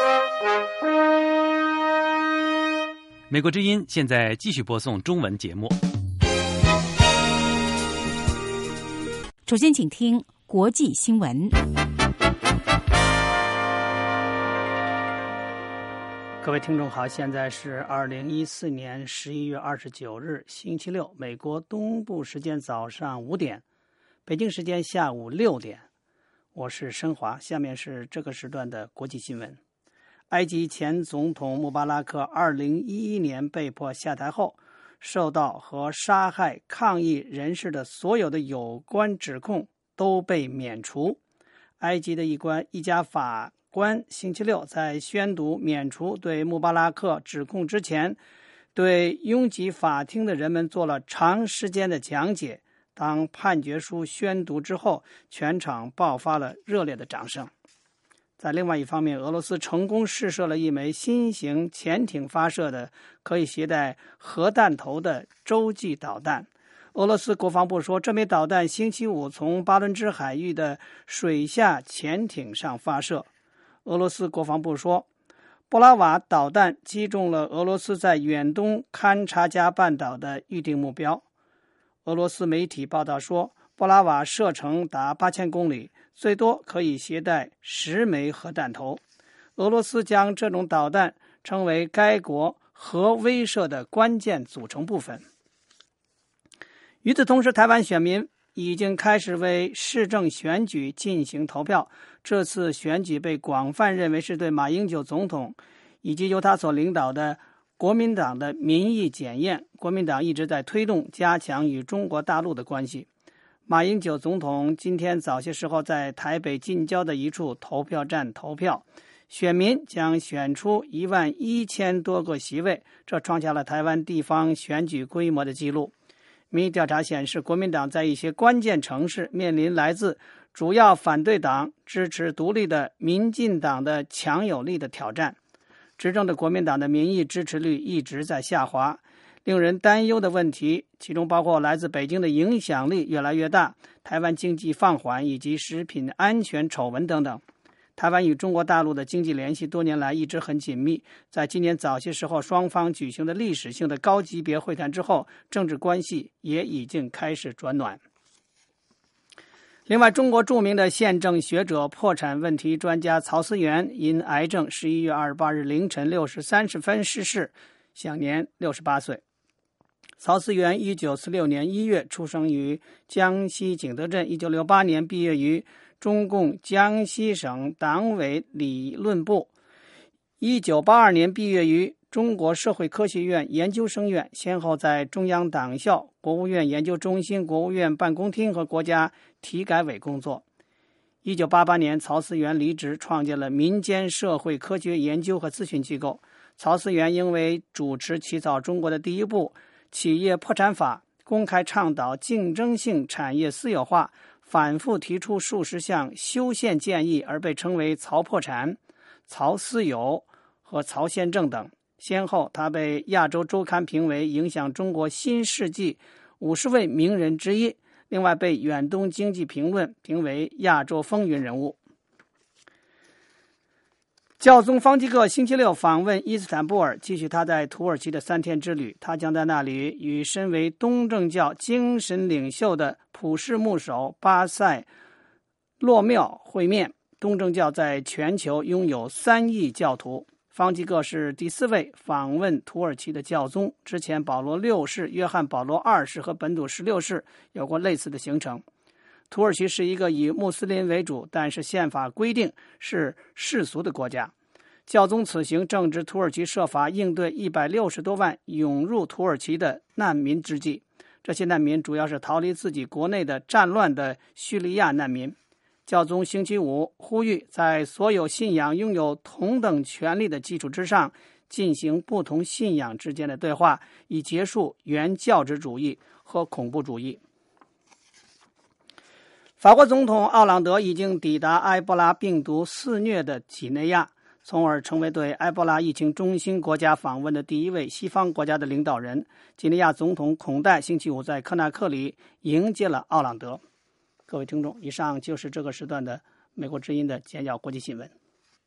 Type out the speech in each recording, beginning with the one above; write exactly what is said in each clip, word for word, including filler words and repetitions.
美国之音现在继续播送中文节目。 首先请听国际新闻。 各位听众好，现在是二零一四年十一月二十九日星期六，美国东部时间早上五点，北京时间下午六点。我是申华，下面是这个时段的国际新闻。埃及前总统穆巴拉克二零一一年被迫下台后，受到和杀害抗议人士的所有的有关指控都被免除。埃及的一关一家法官星期六在宣读免除对穆巴拉克指控之前，对拥挤法庭的人们做了长时间的讲解。当判决书宣读之后，全场爆发了热烈的掌声。在另外一方面，俄罗斯成功试射了一枚新型潜艇发射的可以携带核弹头的洲际导弹。俄罗斯国防部说，这枚导弹星期五从巴伦支海域的水下潜艇上发射。俄罗斯国防部说，波拉瓦导弹击中了俄罗斯在远东勘察加半岛的预定目标。俄罗斯媒体报道说，波拉瓦射程达八千公里，最多可以携带十枚核弹头。俄罗斯将这种导弹称为该国核威慑的关键组成部分。与此同时，台湾选民已经开始为市政选举进行投票。这次选举被广泛认为是对马英九总统以及由他所领导的国民党的民意检验。国民党一直在推动加强与中国大陆的关系。马英九总统今天早些时候在台北近郊的一处投票站投票，选民将选出一万一千多个席位，这创下了台湾地方选举规模的纪录。民意调查显示，国民党在一些关键城市面临来自主要反对党支持独立的民进党的强有力的挑战。执政的国民党的民意支持率一直在下滑。令人担忧的问题其中包括来自北京的影响力越来越大、台湾经济放缓以及食品安全丑闻等等。台湾与中国大陆的经济联系多年来一直很紧密，在今年早些时候双方举行的历史性的高级别会谈之后，政治关系也已经开始转暖。另外，中国著名的宪政学者、破产问题专家曹思源因癌症十一月二十八日凌晨六时三十分逝世，享年六十八岁。曹思源一九四六年一月出生于江西景德镇，一九六八年毕业于中共江西省党委理论部，一九八二年毕业于中国社会科学院研究生院，先后在中央党校、国务院研究中心、国务院办公厅和国家体改委工作。一九八八年，曹思源离职，创建了民间社会科学研究和咨询机构。曹思源因为主持起草中国的第一部企业破产法，公开倡导竞争性产业私有化，反复提出数十项修宪建议，而被称为曹破产、曹私有和曹宪政等。先后他被亚洲周刊评为影响中国新世纪五十位名人之一，另外被远东经济评论评为亚洲风云人物。教宗方济各星期六访问伊斯坦布尔，继续他在土耳其的三天之旅。他将在那里与身为东正教精神领袖的普世牧首巴塞洛缪会面。东正教在全球拥有三亿教徒，方济各是第四位访问土耳其的教宗。之前保罗六世、约翰保罗二世和本笃十六世有过类似的行程。土耳其是一个以穆斯林为主，但是宪法规定是世俗的国家。教宗此行正值土耳其设法应对一百六十多万涌入土耳其的难民之际，这些难民主要是逃离自己国内的战乱的叙利亚难民。教宗星期五呼吁在所有信仰拥有同等权利的基础之上，进行不同信仰之间的对话，以结束原教旨主义和恐怖主义。法国总统奥朗德已经抵达埃博拉病毒肆虐的几内亚，从而成为对埃博拉疫情中心国家访问的第一位西方国家的领导人。几内亚总统孔戴星期五在科纳克里迎接了奥朗德。各位听众，以上就是这个时段的美国之音的简要国际新闻。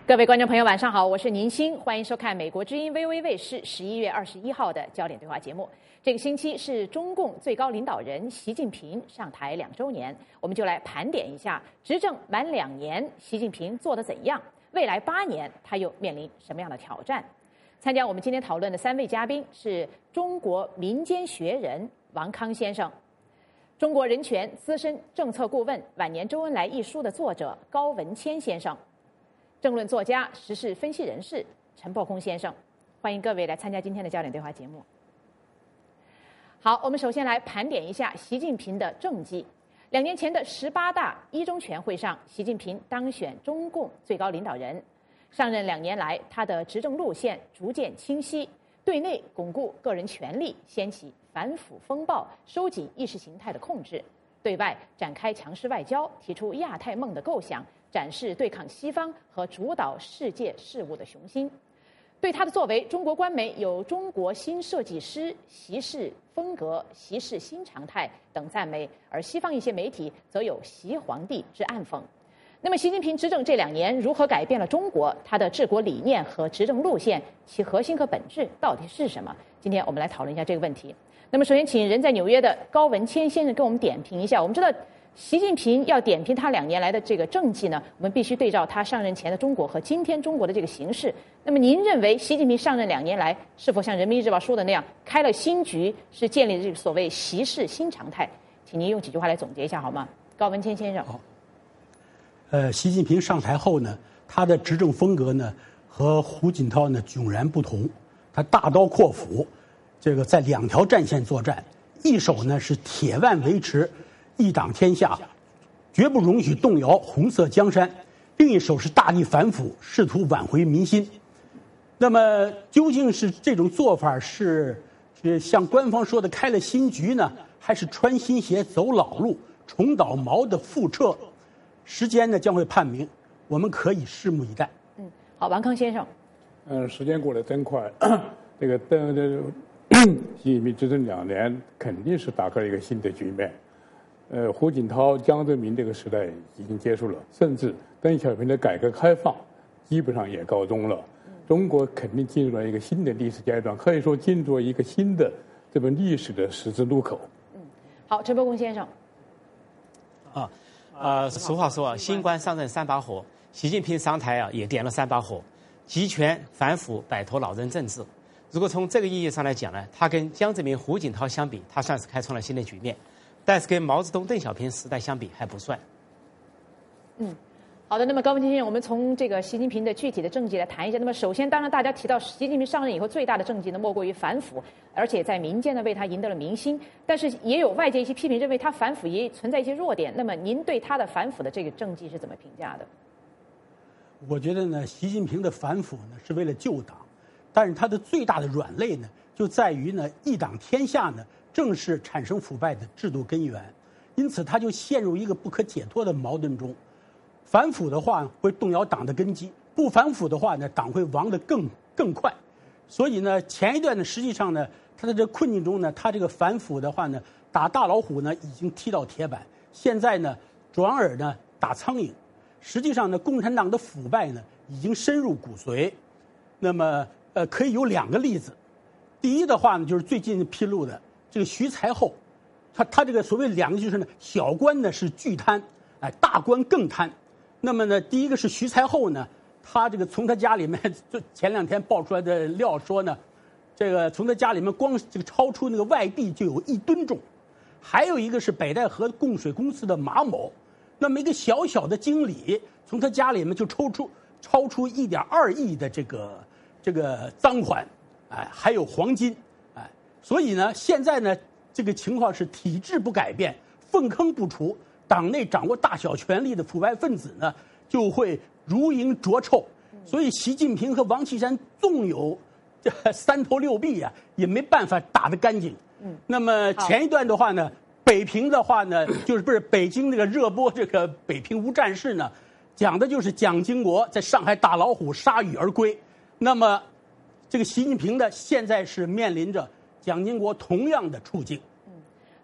各位观众朋友，晚上好，我是宁鑫，欢迎收看美国之音 V O A 卫视十一月二十一号的焦点对话节目。这个星期是中共最高领导人习近平上台两周年，我们就来盘点一下执政满两年，习近平做得怎样？未来八年他又面临什么样的挑战？参加我们今天讨论的三位嘉宾是中国民间学人王康先生，中国人权资深政策顾问《晚年周恩来》一书的作者高文谦先生，政论作家、时事分析人士陈破空先生，欢迎各位来参加今天的焦点对话节目。好，我们首先来盘点一下习近平的政绩。两年前的十八大一中全会上，习近平当选中共最高领导人。上任两年来，他的执政路线逐渐清晰，对内巩固个人权利，掀起反腐风暴，收紧意识形态的控制；对外展开强势外交，提出亚太梦的构想，展示对抗西方和主导世界事务的雄心。对他的作为，中国官媒有中国新设计师、习氏风格、习氏新常态等赞美，而西方一些媒体则有习皇帝之暗讽。那么习近平执政这两年如何改变了中国？他的治国理念和执政路线，其核心和本质到底是什么？今天我们来讨论一下这个问题。那么首先请人在纽约的高文谦先生给我们点评一下。我们知道习近平要点评他两年来的这个政绩呢，我们必须对照他上任前的中国和今天中国的这个形势。那么您认为习近平上任两年来是否像人民日报说的那样开了新局，是建立了这个所谓习氏新常态？请您用几句话来总结一下好吗？高文谦先生。 好，呃，习近平上台后呢，他的执政风格呢和胡锦涛呢迥然不同。他大刀阔斧，这个在两条战线作战，一手呢是铁腕维持一党天下，绝不容许动摇红色江山；另一手是大力反腐，试图挽回民心。那么，究竟是这种做法是是像官方说的开了新局呢，还是穿新鞋走老路，重蹈毛的覆辙？时间呢将会判明，我们可以拭目以待。 嗯，好，王康先生。 嗯，时间过得真快，这个邓这习近平执政两年，肯定是打开了一个新的局面。呃，胡锦涛、江泽民这个时代已经结束了，甚至邓小平的改革开放基本上也告终了。中国肯定进入了一个新的历史阶段，可以说进入了一个新的这个历史的十字路口。 嗯，好，陈伯公先生。 啊，呃，俗话说啊，新官上任三把火，习近平上台啊也点了三把火，集权、反腐、摆脱老人政治。如果从这个意义上来讲呢，他跟江泽民、胡锦涛相比，他算是开创了新的局面。但是跟毛泽东、邓小平时代相比还不算。 嗯，好的。那么高文谦先生，我们从这个习近平的具体的政绩来谈一下。那么首先，当然大家提到习近平上任以后最大的政绩呢，莫过于反腐，而且在民间呢为他赢得了民心。但是也有外界一些批评，认为他反腐也存在一些弱点。那么您对他的反腐的这个政绩是怎么评价的？ 我觉得呢，习近平的反腐呢是为了救党，但是他的最大的软肋呢就在于呢一党天下呢。正是产生腐败的制度根源，因此他就陷入一个不可解脱的矛盾中。反腐的话会动摇党的根基，不反腐的话呢，党会亡得更更快。所以呢，前一段呢，实际上呢，他在这困境中呢，他这个反腐的话呢，打大老虎呢已经踢到铁板，现在呢转而呢打苍蝇。实际上呢，共产党的腐败呢已经深入骨髓。那么呃，可以有两个例子。第一的话呢，就是最近披露的。这个徐才厚，他他这个所谓两个就是呢，小官呢是巨贪，哎，大官更贪。那么呢，第一个是徐才厚呢，他这个从他家里面，就前两天爆出来的料说呢，这个从他家里面光这个超出那个外币就有一吨重。还有一个是北戴河供水公司的马某，那么一个小小的经理，从他家里面就抽出超出一点二亿的这个这个赃款，哎，还有黄金。所以呢，现在呢，这个情况是体制不改变，粪坑不除，党内掌握大小权力的腐败分子呢，就会如蝇浊臭。所以，习近平和王岐山纵有这三头六臂啊，也没办法打得干净。嗯。那么前一段的话呢，北平的话呢，就是不是北京那个热播这个北平无战事呢，讲的就是蒋经国在上海打老虎，铩羽而归。那么，这个习近平呢，现在是面临着蒋经国同样的处境。 嗯，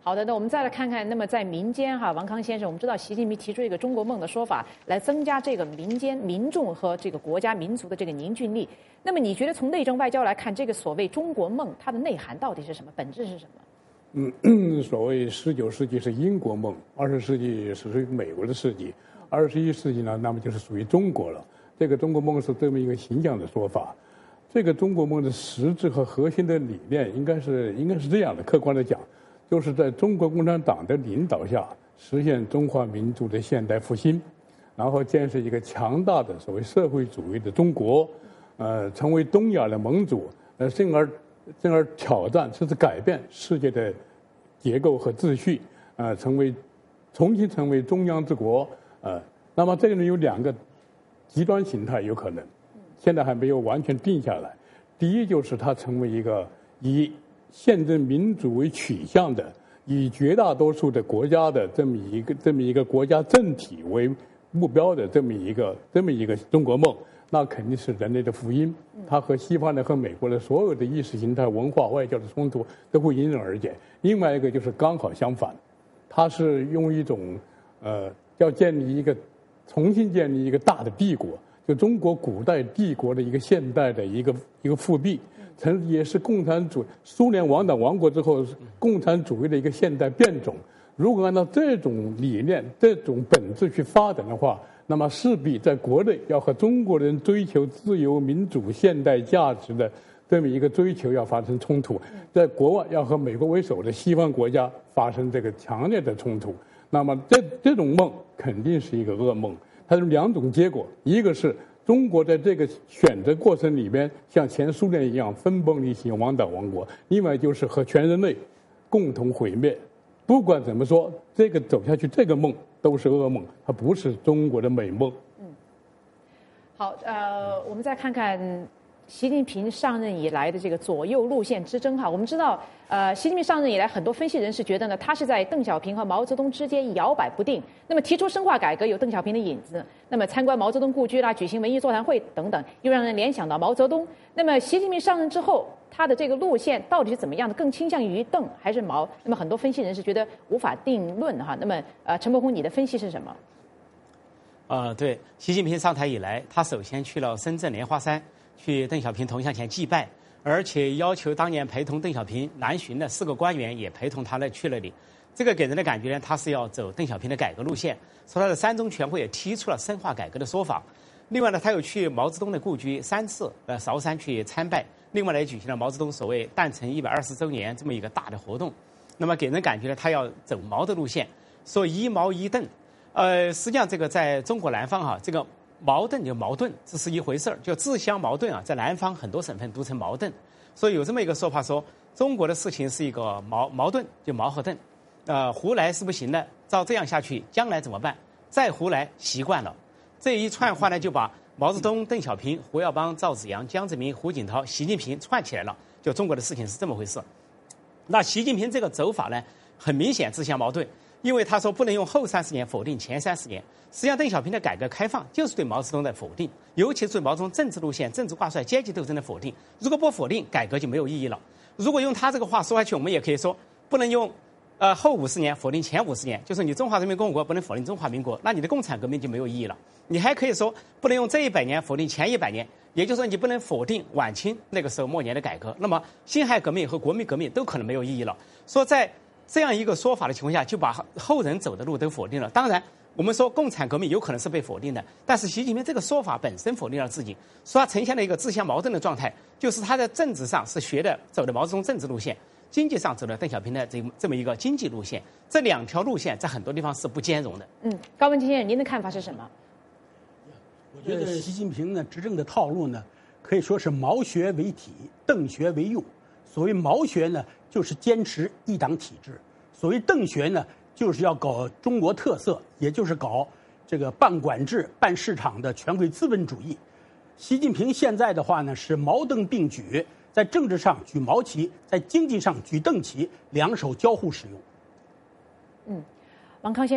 好的，那我们再来看看，那么在民间哈，王康先生，我们知道习近平提出一个中国梦的说法，来增加这个民间民众和这个国家民族的这个凝聚力。那么你觉得从内政外交来看，这个所谓中国梦，它的内涵到底是什么？本质是什么？ 嗯，所谓十九世纪是英国梦，二十世纪是属于美国的世纪，二十一世纪呢，那么就是属于中国了。这个中国梦是这么一个形象的说法。这个中国梦的实质和核心的理念，应该是应该是这样的，客观的讲。就是在中国共产党的领导下，实现中华民族的现代复兴，然后建设一个强大的所谓社会主义的中国，呃，成为东亚的盟主，呃，进而进而挑战甚至改变世界的结构和秩序，呃，成为重新成为中央之国，呃，那么这个呢有两个极端形态有可能，现在还没有完全定下来。第一就是它成为一个以宪政民主为取向的，以绝大多数的国家的这么一个这么一个国家政体为目标的这么一个这么一个中国梦，那肯定是人类的福音。它和西方的和美国的所有的意识形态、文化、外交的冲突都会迎刃而解。另外一个就是刚好相反，它是用一种呃要建立一个重新建立一个大的帝国，就中国古代帝国的一个现代的一个一个复辟。成也是共产主苏联亡党亡国之后共产主义的一个现代变种。如果按照这种理念、这种本质去发展的话，那么势必在国内要和中国人追求自由、民主、现代价值的这么一个追求要发生冲突，在国外要和美国为首的西方国家发生这个强烈的冲突。那么这这种梦肯定是一个噩梦，它有两种结果，一个是中国在这个选择过程里边，像前苏联一样分崩离析、亡党亡国；另外就是和全人类共同毁灭。不管怎么说，这个走下去，这个梦都是噩梦，它不是中国的美梦。 嗯，好，呃，我们再看看习近平上任以来的这个左右路线之争哈。我们知道，呃，习近平上任以来，很多分析人士觉得呢，他是在邓小平和毛泽东之间摇摆不定。那么提出深化改革有邓小平的影子，那么参观毛泽东故居啦，举行文艺座谈会等等，又让人联想到毛泽东。那么习近平上任之后，他的这个路线到底是怎么样的？更倾向于邓还是毛？那么很多分析人士觉得无法定论哈。那么呃，陈伯宏，你的分析是什么？ 呃，对，习近平上台以来，他首先去了深圳莲花山，去邓小平铜像前祭拜，而且要求当年陪同邓小平南巡的四个官员也陪同他来去那里。这个给人的感觉呢，他是要走邓小平的改革路线。说他的三中全会也提出了深化改革的说法。另外呢，他又去毛泽东的故居三次，呃，韶山去参拜。另外呢，也举行了毛泽东所谓诞辰一百二十周年这么一个大的活动。那么给人感觉呢，他要走毛的路线，说一毛一邓。呃，实际上这个在中国南方哈、啊，这个毛邓就矛盾，这是一回事儿，就自相矛盾啊，在南方很多省份读成毛邓，所以有这么一个说法说，中国的事情是一个矛矛盾，就毛和邓，呃，胡来是不行的，照这样下去，将来怎么办？再胡来习惯了，这一串话呢，就把毛泽东、邓小平、胡耀邦、赵紫阳、江泽民、胡锦涛、习近平串起来了，就中国的事情是这么回事。那习近平这个走法呢，很明显自相矛盾。因为他说不能用后三十年否定前三十年，实际上邓小平的改革开放就是对毛泽东的否定，尤其是对毛泽东政治路线、政治挂帅、阶级斗争的否定。如果不否定，改革就没有意义了。如果用他这个话说下去，我们也可以说不能用呃后五十年否定前五十年，就是你中华人民共和国不能否定中华民国，那你的共产革命就没有意义了。你还可以说不能用这一百年否定前一百年，也就是说你不能否定晚清那个时候末年的改革，那么辛亥革命和国民革命都可能没有意义了。说在这样一个说法的情况下，就把后人走的路都否定了。当然，我们说共产革命有可能是被否定的，但是习近平这个说法本身否定了自己，说他呈现了一个自相矛盾的状态，就是他在政治上是学的走的毛泽东政治路线，经济上走了邓小平的这这么一个经济路线，这两条路线在很多地方是不兼容的。 嗯，高文清先生，您的看法是什么？ 我觉得习近平呢执政的套路呢，可以说是毛学为体，邓学为用。所谓毛学呢，就是坚持一党体制；所谓邓学呢，就是要搞中国特色，也就是搞这个半管制、半市场的权贵资本主义。习近平现在的话呢，是毛邓并举，在政治上举毛旗，在经济上举邓旗，两手交互使用。 嗯，王康先生，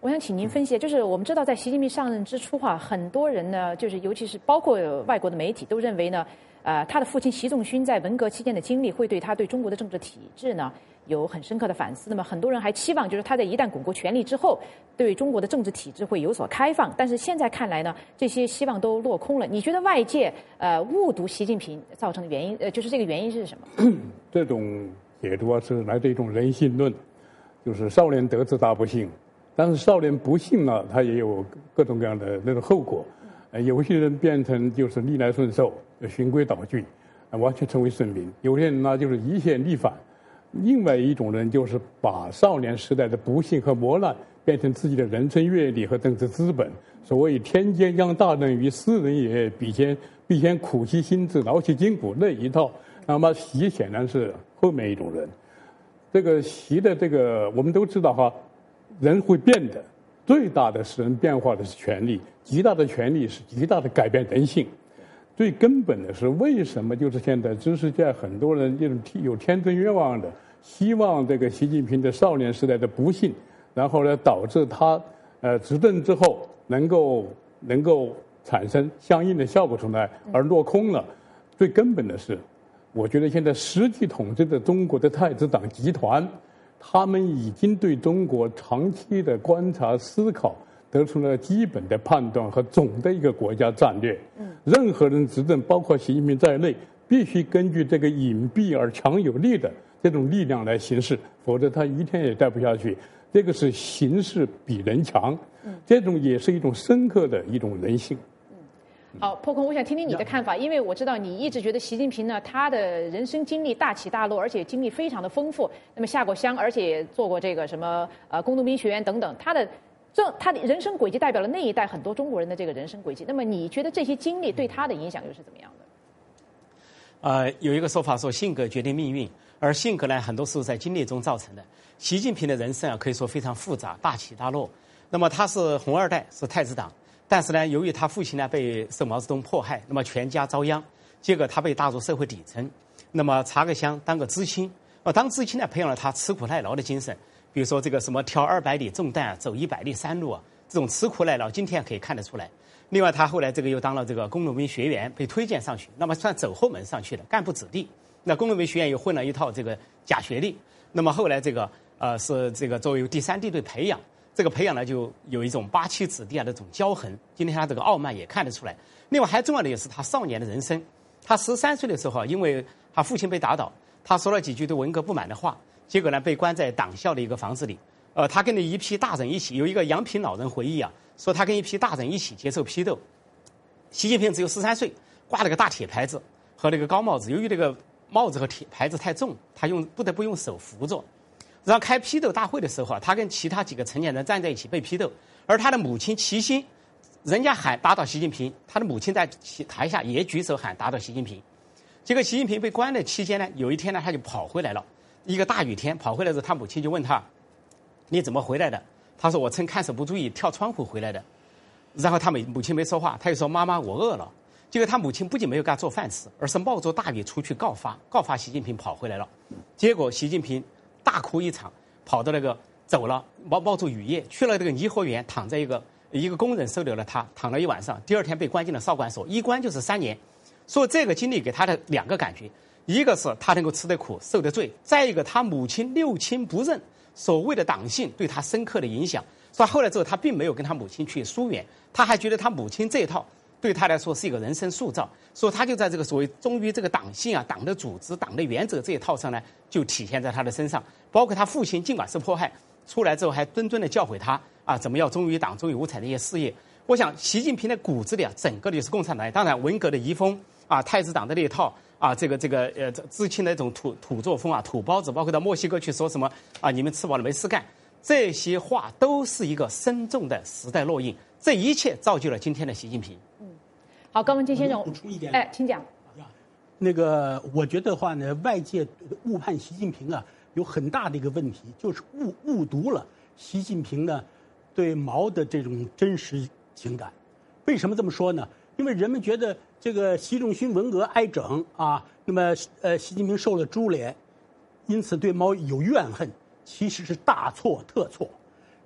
我想请您分析，就是我们知道在习近平上任之初哈、啊，很多人呢，就是尤其是包括外国的媒体都认为呢，呃，他的父亲习仲勋在文革期间的经历会对他对中国的政治体制呢有很深刻的反思。那么很多人还期望，就是他在一旦巩固权力之后，对中国的政治体制会有所开放。但是现在看来呢，这些希望都落空了。你觉得外界呃误读习近平造成的原因，呃，就是这个原因是什么？ 这种解读啊是来自一种人性论，就是少年得志大不幸。但是少年不幸呢，他也有各种各样的那种后果。呃，有些人变成就是逆来顺受、循规蹈矩，呃，完全成为顺民；有些人呢就是一线逆反。另外一种人就是把少年时代的不幸和磨难变成自己的人生阅历和政治资本。所谓天将降大任于斯人也，必先必先苦其心志，劳其筋骨那一套。那么习显然是后面一种人。这个习的这个我们都知道哈。人会变的，最大的使人变化的是权力，极大的权力是极大的改变人性。最根本的是，为什么就是现在知识界很多人这种有天真愿望的，希望这个习近平的少年时代的不幸，然后呢导致他呃执政之后能够能够产生相应的效果出来，而落空了。最根本的是，我觉得现在实际统治的中国的太子党集团。他们已经对中国长期的观察、思考，得出了基本的判断和总的一个国家战略。嗯，任何人执政，包括习近平在内，必须根据这个隐蔽而强有力的这种力量来行事，否则他一天也待不下去。这个是形势比人强，嗯，这种也是一种深刻的一种人性。 好，破空，我想听听你的看法，因为我知道你一直觉得习近平呢，他的人生经历大起大落，而且经历非常的丰富。那么下过乡，而且做过这个什么呃工农兵学员等等，他的这他的人生轨迹代表了那一代很多中国人的这个人生轨迹。那么你觉得这些经历对他的影响又是怎么样的？ 呃，有一个说法说性格决定命运，而性格呢，很多时候在经历中造成的。习近平的人生啊，可以说非常复杂，大起大落。那么他是红二代，是太子党。但是呢，由于他父亲呢被受毛泽东迫害，那么全家遭殃，结果他被打入社会底层，那么插个乡当个知青，呃，当知青呢培养了他吃苦耐劳的精神，比如说这个什么挑二百里重担啊，走一百里山路啊，这种吃苦耐劳今天可以看得出来。另外，他后来这个又当了这个工农兵学员，被推荐上去，那么算走后门上去的干部子弟。那工农兵学院又混了一套这个假学历，那么后来这个呃是这个作为第三地队培养。这个培养呢，就有一种八旗子弟啊的这种骄横。今天他这个傲慢也看得出来。另外还重要的也是他少年的人生。他十三岁的时候，因为他父亲被打倒，他说了几句对文革不满的话，结果呢被关在党校的一个房子里。呃，他跟着一批大人一起，有一个杨平老人回忆啊，说他跟一批大人一起接受批斗。习近平只有十三岁，挂了个大铁牌子和那个高帽子，由于这个帽子和铁牌子太重，他用不得不用手扶着。然后开批斗大会的时候啊，他跟其他几个成年人站在一起被批斗，而他的母亲齐心，人家喊打倒习近平，他的母亲在台下也举手喊打倒习近平。结果习近平被关的期间呢，有一天呢他就跑回来了，一个大雨天跑回来之后，他母亲就问他：“你怎么回来的？”他说：“我趁看守不注意跳窗户回来的。”然后他母母亲没说话，他就说：“妈妈，我饿了。”结果他母亲不仅没有给他做饭吃，而是冒着大雨出去告发，告发习近平跑回来了。结果习近平大哭一场，跑到那个走了，冒冒着雨夜去了这个颐和园，躺在一个一个工人收留了他，躺了一晚上。第二天被关进了少管所，一关就是三年。所以这个经历给他的两个感觉，一个是他能够吃得苦受得罪，再一个他母亲六亲不认，所谓的党性对他深刻的影响。所以后来之后他并没有跟他母亲去疏远，他还觉得他母亲这一套对他来说是一个人生塑造，所以他就在这个所谓忠于这个党性啊、党的组织、党的原则这一套上呢，就体现在他的身上。包括他父亲尽管是迫害，出来之后还谆谆的教诲他啊，怎么要忠于党、忠于五彩的一些事业。我想习近平的骨子里啊，整个的就是共产党，当然文革的遗风啊，太子党的那一套啊，这个这个呃知青的一种土土作风啊、土包子，包括到墨西哥去说什么啊，你们吃饱了没事干，这些话都是一个深重的时代烙印。这一切造就了今天的习近平。 嗯，好，高文金先生， 补充一点， 哎，请讲。 那个，我觉得的话呢，外界误判习近平啊，有很大的一个问题，就是误误读了习近平呢对毛的这种真实情感。为什么这么说呢？因为人们觉得这个习仲勋文革挨整啊，那么呃，习近平受了株连，因此对毛有怨恨，其实是大错特错。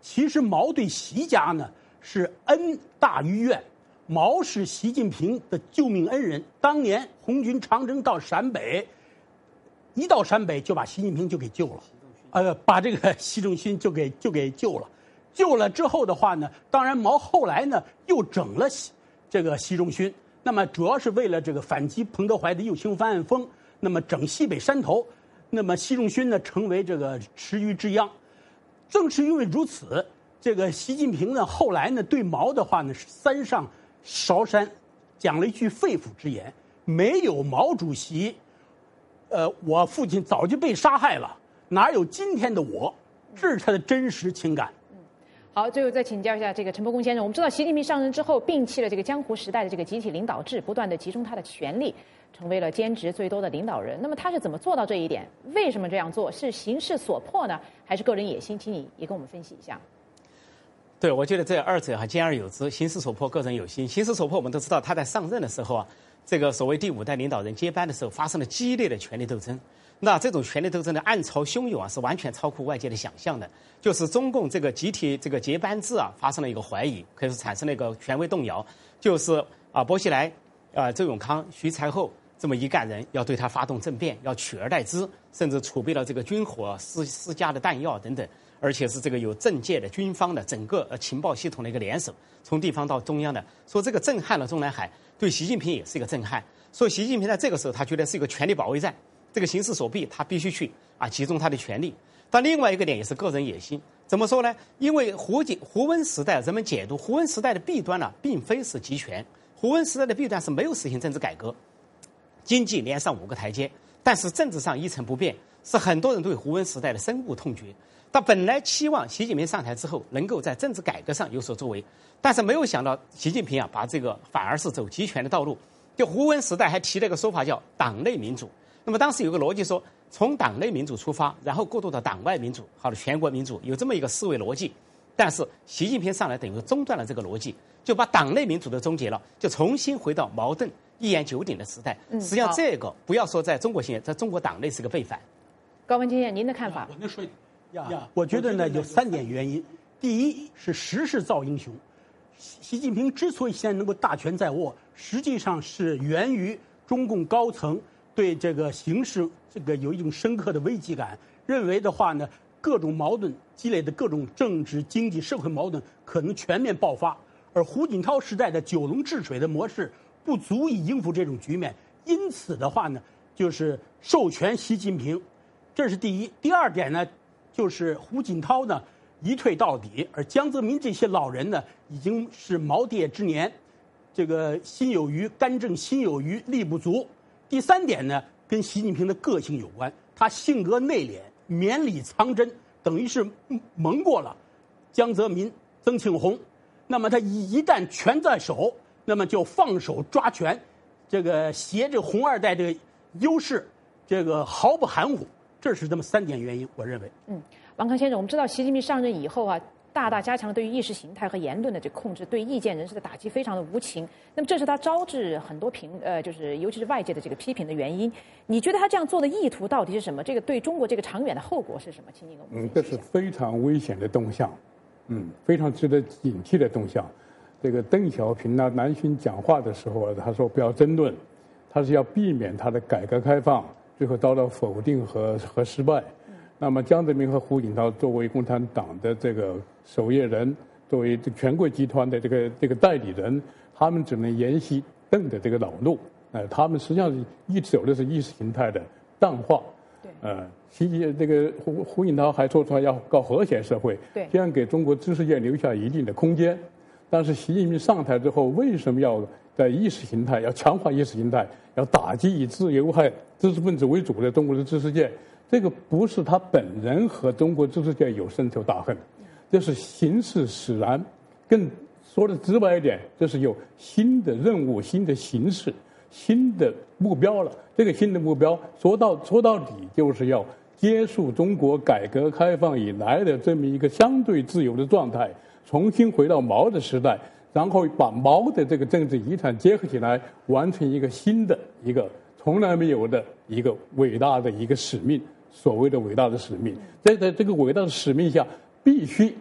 其实毛对习家呢是恩大于怨。毛是习近平的救命恩人，当年红军长征到陕北，一到陕北就把习近平就给救了，呃，把这个习仲勋就给就给救了。救了之后的话呢，当然毛后来呢又整了这个习仲勋，那么主要是为了这个反击彭德怀的右倾翻案风，那么整西北山头，那么习仲勋呢成为这个池鱼之殃。正是因为如此，这个习近平呢后来呢对毛的话呢是三上韶山，讲了一句肺腑之言：没有毛主席，呃，我父亲早就被杀害了，哪有今天的我？这是他的真实情感。 好，最后再请教一下这个陈伯公先生。我们知道，习近平上任之后，摒弃了这个江湖时代的这个集体领导制，不断的集中他的权力，成为了兼职最多的领导人。那么他是怎么做到这一点？为什么这样做？是形势所迫呢，还是个人野心？请你也跟我们分析一下。 对，我觉得这二者还兼而有之，形势所迫，个人有心。形势所迫，我们都知道，他在上任的时候啊，这个所谓第五代领导人接班的时候，发生了激烈的权力斗争。那这种权力斗争的暗潮汹涌啊，是完全超乎外界的想象的。就是中共这个集体这个接班制啊，发生了一个怀疑，可以说产生了一个权威动摇。就是啊，薄熙来、啊周永康、徐才厚这么一干人，要对他发动政变，要取而代之，甚至储备了这个军火、私私家的弹药等等。而且是这个有政界的、军方的整个呃情报系统的一个联手，从地方到中央的，说这个震撼了中南海，对习近平也是一个震撼。所以习近平在这个时候，他觉得是一个权力保卫战，这个形势所逼，他必须去啊集中他的权力。但另外一个点也是个人野心，怎么说呢？因为胡锦胡温时代，人们解读胡温时代的弊端呢、啊，并非是集权，胡温时代的弊端是没有实行政治改革，经济连上五个台阶，但是政治上一成不变，是很多人对胡温时代的深恶痛绝。他本来期望习近平上台之后能够在政治改革上有所作为，但是没有想到习近平啊把这个反而是走集权的道路。就胡温时代还提了一个说法叫党内民主，那么当时有个逻辑说，从党内民主出发，然后过渡到党外民主，好的全国民主，有这么一个思维逻辑。但是习近平上来等于中断了这个逻辑，就把党内民主都终结了，就重新回到矛盾一言九鼎的时代。实际上这个不要说在中国现在中国党内是个背反。 高文经验，您的看法？ 我能说一点。呀，我觉得呢有三点原因。第一是时势造英雄，习近平之所以现在能够大权在握，实际上是源于中共高层对这个形势这个有一种深刻的危机感，认为的话呢，各种矛盾积累的各种政治、经济、社会矛盾可能全面爆发，而胡锦涛时代的九龙治水的模式不足以应付这种局面，因此的话呢，就是授权习近平，这是第一。第二点呢，就是胡锦涛呢一退到底，而江泽民这些老人呢已经是耄耋之年，这个心有余干政心有余力不足。第三点呢，跟习近平的个性有关，他性格内敛，绵里藏针，等于是蒙过了江泽民、曾庆红。那么他一一旦权在手，那么就放手抓权，这个挟着红二代这个优势，这个毫不含糊。这是这么三点原因，我认为。 嗯，王康先生，我们知道习近平上任以后啊，大大加强了对于意识形态和言论的这个控制，对意见人士的打击非常的无情。那么这是他招致很多评呃，就是尤其是外界的这个批评的原因。你觉得他这样做的意图到底是什么？这个对中国这个长远的后果是什么？请你跟我们。 嗯，这是非常危险的动向，嗯，非常值得警惕的动向。这个邓小平呢，南巡讲话的时候，他说不要争论，他是要避免他的改革开放最后遭到否定和和失败。那么江泽民和胡锦涛作为共产党的这个守夜人，作为全国集团的这个这个代理人，他们只能沿袭邓的这个老路。呃，他们实际上是一走的是意识形态的淡化。 对。 呃，习这个胡胡锦涛还说出来要搞和谐社会， 对， 这样给中国知识界留下一定的空间。但是习近平上台之后，为什么要在意识形态要强化意识形态，要打击以自由派知识分子为主的中国的知识界？这个不是他本人和中国知识界有深仇大恨，这是形势使然。更说的直白一点，这是有新的任务、新的形势、新的目标了。这个新的目标说到说到底，就是要结束中国改革开放以来的这么一个相对自由的状态，重新回到毛的时代，然后把毛的这个政治遗产结合起来，完成一个新的一个从来没有的一个伟大的一个使命。所谓的伟大的使命，在在这个伟大的使命下，必须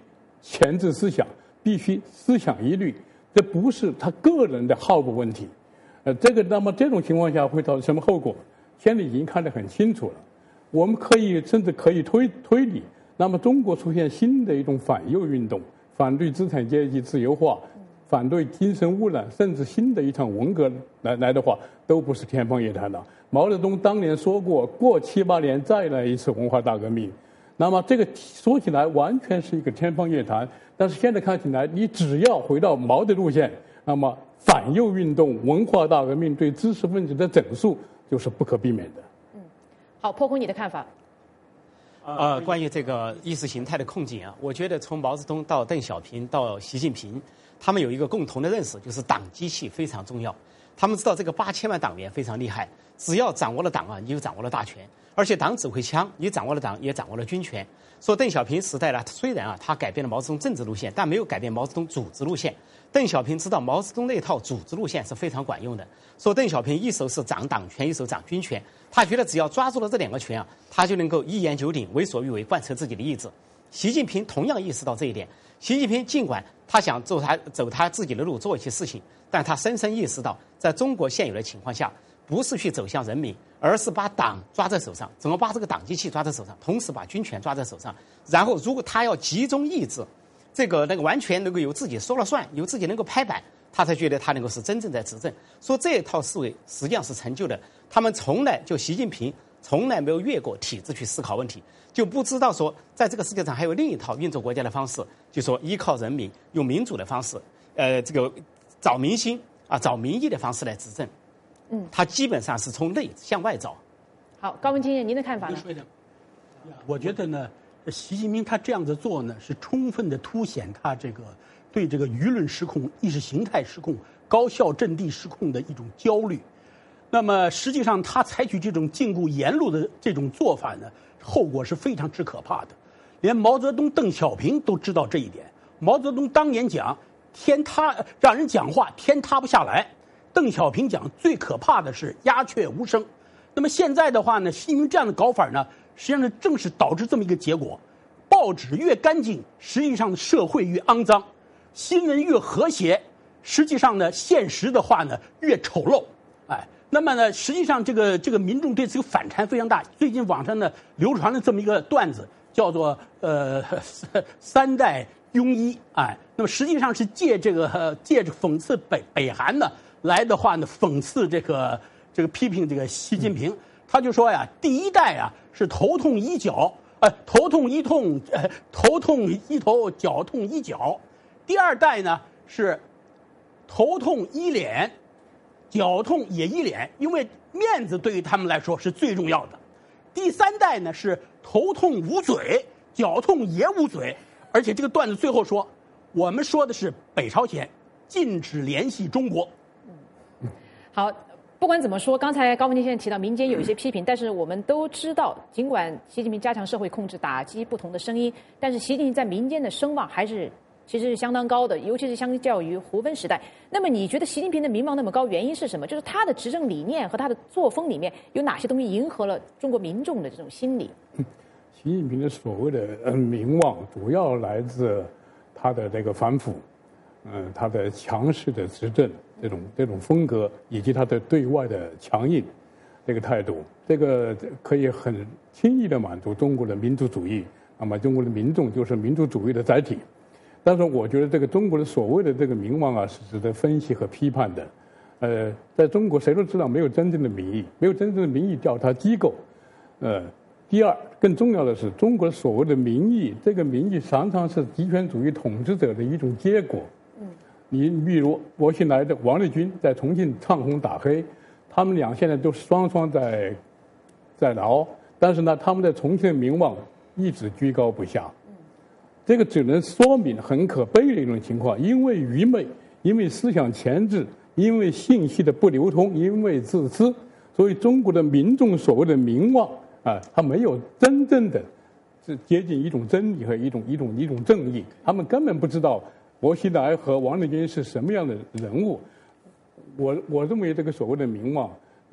钳制思想，必须思想一律，这不是他个人的好恶问题。呃，这个那么这种情况下会造成什么后果？现在已经看得很清楚了。我们可以甚至可以推推理，那么中国出现新的一种反右运动，反对资产阶级自由化，反对精神污染，甚至新的一场文革来来的话，都不是天方夜谭的。毛泽东当年说过，过七八年再来一次文化大革命。那么这个说起来完全是一个天方夜谭，但是现在看起来，你只要回到毛的路线，那么反右运动、文化大革命对知识分子的整肃就是不可避免的。 嗯，好，破空你的看法。 呃，关于这个意识形态的控制啊，我觉得从毛泽东到邓小平到习近平，他们有一个共同的认识，就是党机器非常重要。他们知道这个八千万党员非常厉害，只要掌握了党啊，你就掌握了大权。而且党指挥枪，你掌握了党，也掌握了军权。说邓小平时代呢，虽然啊，他改变了毛泽东政治路线，但没有改变毛泽东组织路线。邓小平知道毛泽东那套组织路线是非常管用的。说邓小平一手是掌党权，一手掌军权，他觉得只要抓住了这两个权啊，他就能够一言九鼎，为所欲为，贯彻自己的意志。习近平同样意识到这一点。习近平尽管他想走他走他自己的路，做一些事情，但他深深意识到，在中国现有的情况下，不是去走向人民，而是把党抓在手上，怎么把这个党机器抓在手上，同时把军权抓在手上。然后，如果他要集中意志，这个那个完全能够由自己说了算，由自己能够拍板，他才觉得他能够是真正在执政。说这一套思维实际上是陈旧的，他们从来就习近平从来没有越过体制去思考问题，就不知道说在这个世界上还有另一套运作国家的方式，就说依靠人民，用民主的方式，呃，这个找民心啊，找民意的方式来执政。嗯，他基本上是从内向外找。 好，高文清，您的看法呢？ 我觉得呢，习近平他这样子做呢，是充分的凸显他这个对这个舆论失控、意识形态失控、高效阵地失控的一种焦虑。那么实际上，他采取这种禁锢言路的这种做法呢，后果是非常之可怕的。连毛泽东、邓小平都知道这一点。毛泽东当年讲“天塌”，让人讲话天塌不下来。邓小平讲最可怕的是鸦雀无声。那么现在的话呢，习近平这样的搞法呢，实际上呢正是导致这么一个结果：报纸越干净，实际上社会越肮脏；新闻越和谐，实际上呢现实的话呢越丑陋。哎，那么呢，实际上这个这个民众对此个反弹非常大。最近网上呢流传了这么一个段子，叫做呃三代庸医。哎，那么实际上是借这个、呃、借着讽刺北北韩呢。来的话呢，讽刺这个这个批评这个习近平，他就说呀，第一代啊是头痛医脚，呃，头痛医痛，呃，头痛医头，脚痛医脚；第二代呢是头痛医脸，脚痛也医脸，因为面子对于他们来说是最重要的；第三代呢是头痛捂嘴，脚痛也捂嘴，而且这个段子最后说，我们说的是北朝鲜禁止联系中国。 好，不管怎么说，刚才高文清先生提到民间有一些批评，但是我们都知道，尽管习近平加强社会控制，打击不同的声音，但是习近平在民间的声望还是其实是相当高的，尤其是相较于胡温时代。那么你觉得习近平的民望那么高，原因是什么？就是他的执政理念和他的作风里面有哪些东西迎合了中国民众的这种心理？ 习近平的所谓的民望，主要来自他的这个反腐，嗯，他的强势的执政。这种这种风格以及他的对外的强硬这个态度，这个可以很轻易的满足中国的民族主义。那么中国的民众就是民族主义的载体。但是我觉得这个中国的所谓的这个民望啊，是值得分析和批判的。呃，在中国谁都知道没有真正的民意，没有真正的民意调查机构。呃，第二，更重要的是，中国所谓的民意，这个民意常常是极权主义统治者的一种结果。嗯。你比如薄熙来的王立军在重庆唱红打黑，他们俩现在都双双在在牢，但是呢，他们在重庆的民望一直居高不下。这个只能说明很可悲的一种情况，因为愚昧，因为思想钳制，因为信息的不流通，因为自私，所以中国的民众所谓的民望啊，他没有真正的是接近一种真理和一种一种一种正义，他们根本不知道薄熙来和王立军是什么样的人物。我我认为这个所谓的民望，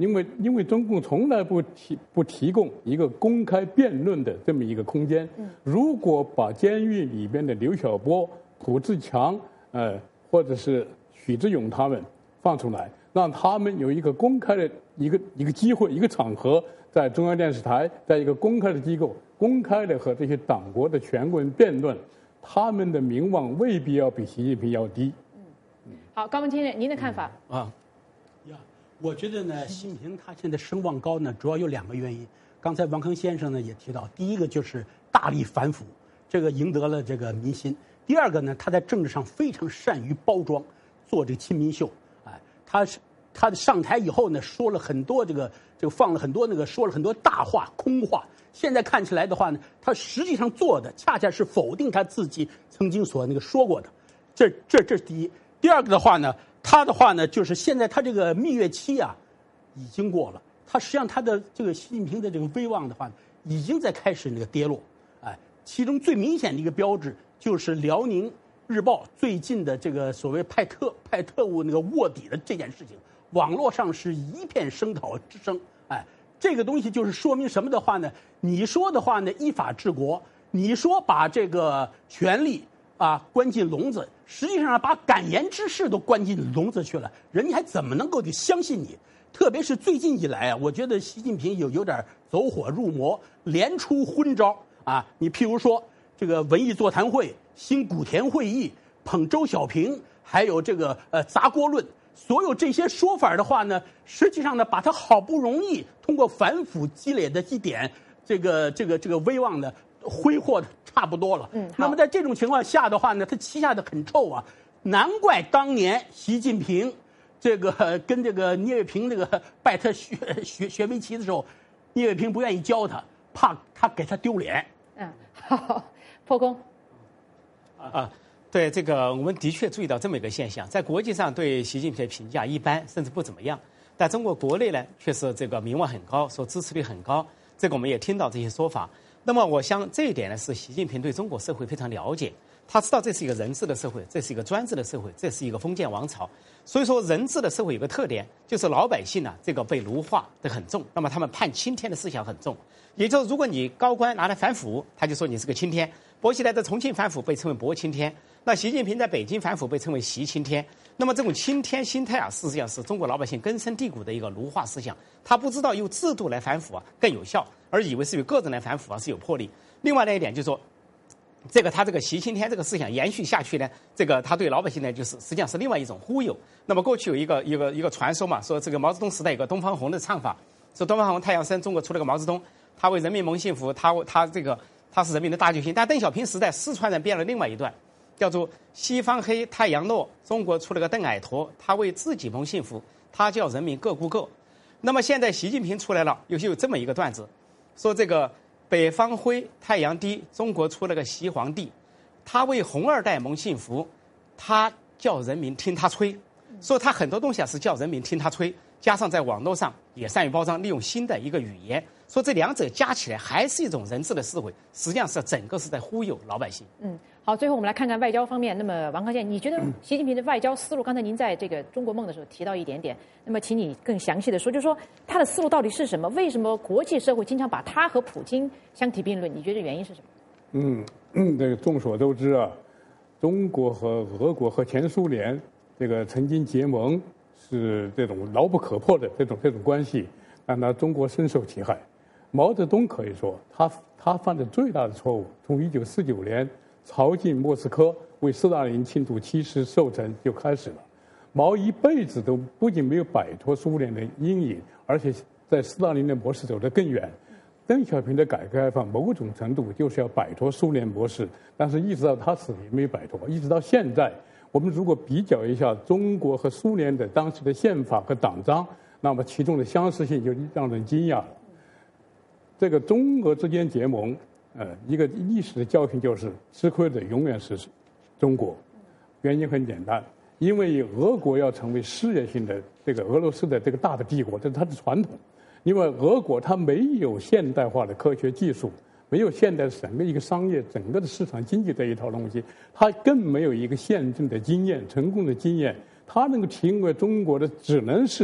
因为因为中共从来不提不提供一个公开辩论的这么一个空间。如果把监狱里边的刘晓波、卜志强，呃，或者是许志勇他们放出来，让他们有一个公开的一个一个机会、一个场合，在中央电视台，在一个公开的机构，公开的和这些党国的全国人辩论，他们的名望未必要比习近平要低。 嗯，好，高文清您的看法啊？呀，我觉得呢，习近平他现在声望高呢，主要有两个原因。刚才王康先生呢也提到，第一个就是大力反腐，这个赢得了这个民心；第二个呢，他在政治上非常善于包装，做这个亲民秀。哎，他是他上台以后呢，说了很多这个这个放了很多那个说了很多大话空话。现在看起来的话呢，他实际上做的恰恰是否定他自己曾经所那个说过的。这这这是第一。第二个的话呢，他的话呢，就是现在他这个蜜月期啊，已经过了。他实际上他的这个习近平的这个威望的话，已经在开始那个跌落。哎，其中最明显的一个标志就是辽宁日报最近的这个所谓派特派特务那个卧底的这件事情，网络上是一片声讨之声。哎，这个东西就是说明什么的话呢？你说的话呢，依法治国，你说把这个权力啊关进笼子，实际上把敢言之士都关进笼子去了，人家还怎么能够去相信你？特别是最近以来啊，我觉得习近平有有点走火入魔，连出昏招啊！你譬如说这个文艺座谈会、新古田会议、捧周小平，还有这个呃砸锅论。所有这些说法的话呢，实际上呢，把他好不容易通过反腐积累的一点这个这个这个威望呢，挥霍的差不多了。嗯，那么在这种情况下的话呢，他旗下的很臭啊，难怪当年习近平这个跟这个聂卫平那个拜他学学学围棋的时候，聂卫平不愿意教他，怕他给他丢脸。 嗯，好，破功。 啊。对这个，我们的确注意到这么一个现象，在国际上对习近平的评价一般，甚至不怎么样。但中国国内呢，却是这个名望很高，说支持率很高。这个我们也听到这些说法。那么，我想这一点呢，是习近平对中国社会非常了解，他知道这是一个人治的社会，这是一个专制的社会，这是一个封建王朝。所以说，人治的社会有个特点，就是老百姓呢、啊，这个被奴化的很重，那么他们叛钦天的思想很重。也就是，如果你高官拿来反腐，他就说你是个钦天。薄熙来在重庆反腐被称为薄钦天。那习近平在北京反腐被称为习钦天，那么这种钦天心态啊，事实上是中国老百姓根深蒂固的一个奴化思想。他不知道用制度来反腐啊更有效，而以为是由个人来反腐啊是有魄力。另外的一点就是说，这个他这个习钦天这个思想延续下去呢，这个他对老百姓呢就是实际上是另外一种忽悠。那么过去有一个一个一个传说嘛，说这个毛泽东时代有个东方红的唱法，说东方红太阳升，中国出了个毛泽东，他为人民谋幸福，他他这个他是人民的大救星。但邓小平时代，四川人编了另外一段。叫做西方黑太阳落，中国出了个邓矮陀，他为自己谋幸福，他叫人民各顾各。那么现在习近平出来了，又有这么一个段子，说这个北方灰太阳低，中国出了个习皇帝，他为红二代谋幸福，他叫人民听他吹。说他很多东西啊是叫人民听他吹，加上在网络上也善于包装，利用新的一个语言，说这两者加起来还是一种人治的思维，实际上是整个是在忽悠老百姓。 嗯。好，最后我们来看看外交方面。那么，王康健，你觉得习近平的外交思路？刚才您在这个中国梦的时候提到一点点，那么请你更详细的说，就是说他的思路到底是什么？为什么国际社会经常把他和普京相提并论？你觉得原因是什么？ 嗯嗯，这个众所周知啊，中国和俄国和前苏联这个曾经结盟，是这种牢不可破的这种这种关系，让他中国深受其害。毛泽东可以说，他他犯的最大的错误，从一九四九年。朝觐莫斯科为斯大林庆祝七十寿辰就开始了。毛一辈子都不仅没有摆脱苏联的阴影，而且在斯大林的模式走得更远。邓小平的改革开放某种程度就是要摆脱苏联模式，但是一直到他死也没摆脱，一直到现在。我们如果比较一下中国和苏联的当时的宪法和党章，那么其中的相似性就让人惊讶了。这个中俄之间结盟。呃，一个历史的教训就是吃亏的永远是中国，原因很简单，因为俄国要成为事业性的这个俄罗斯的这个大的帝国，这是它的传统。因为俄国它没有现代化的科学技术，没有现代整个一个商业、整个的市场经济这一套东西，它更没有一个宪政的经验、成功的经验。它能够成为中国的，只能是它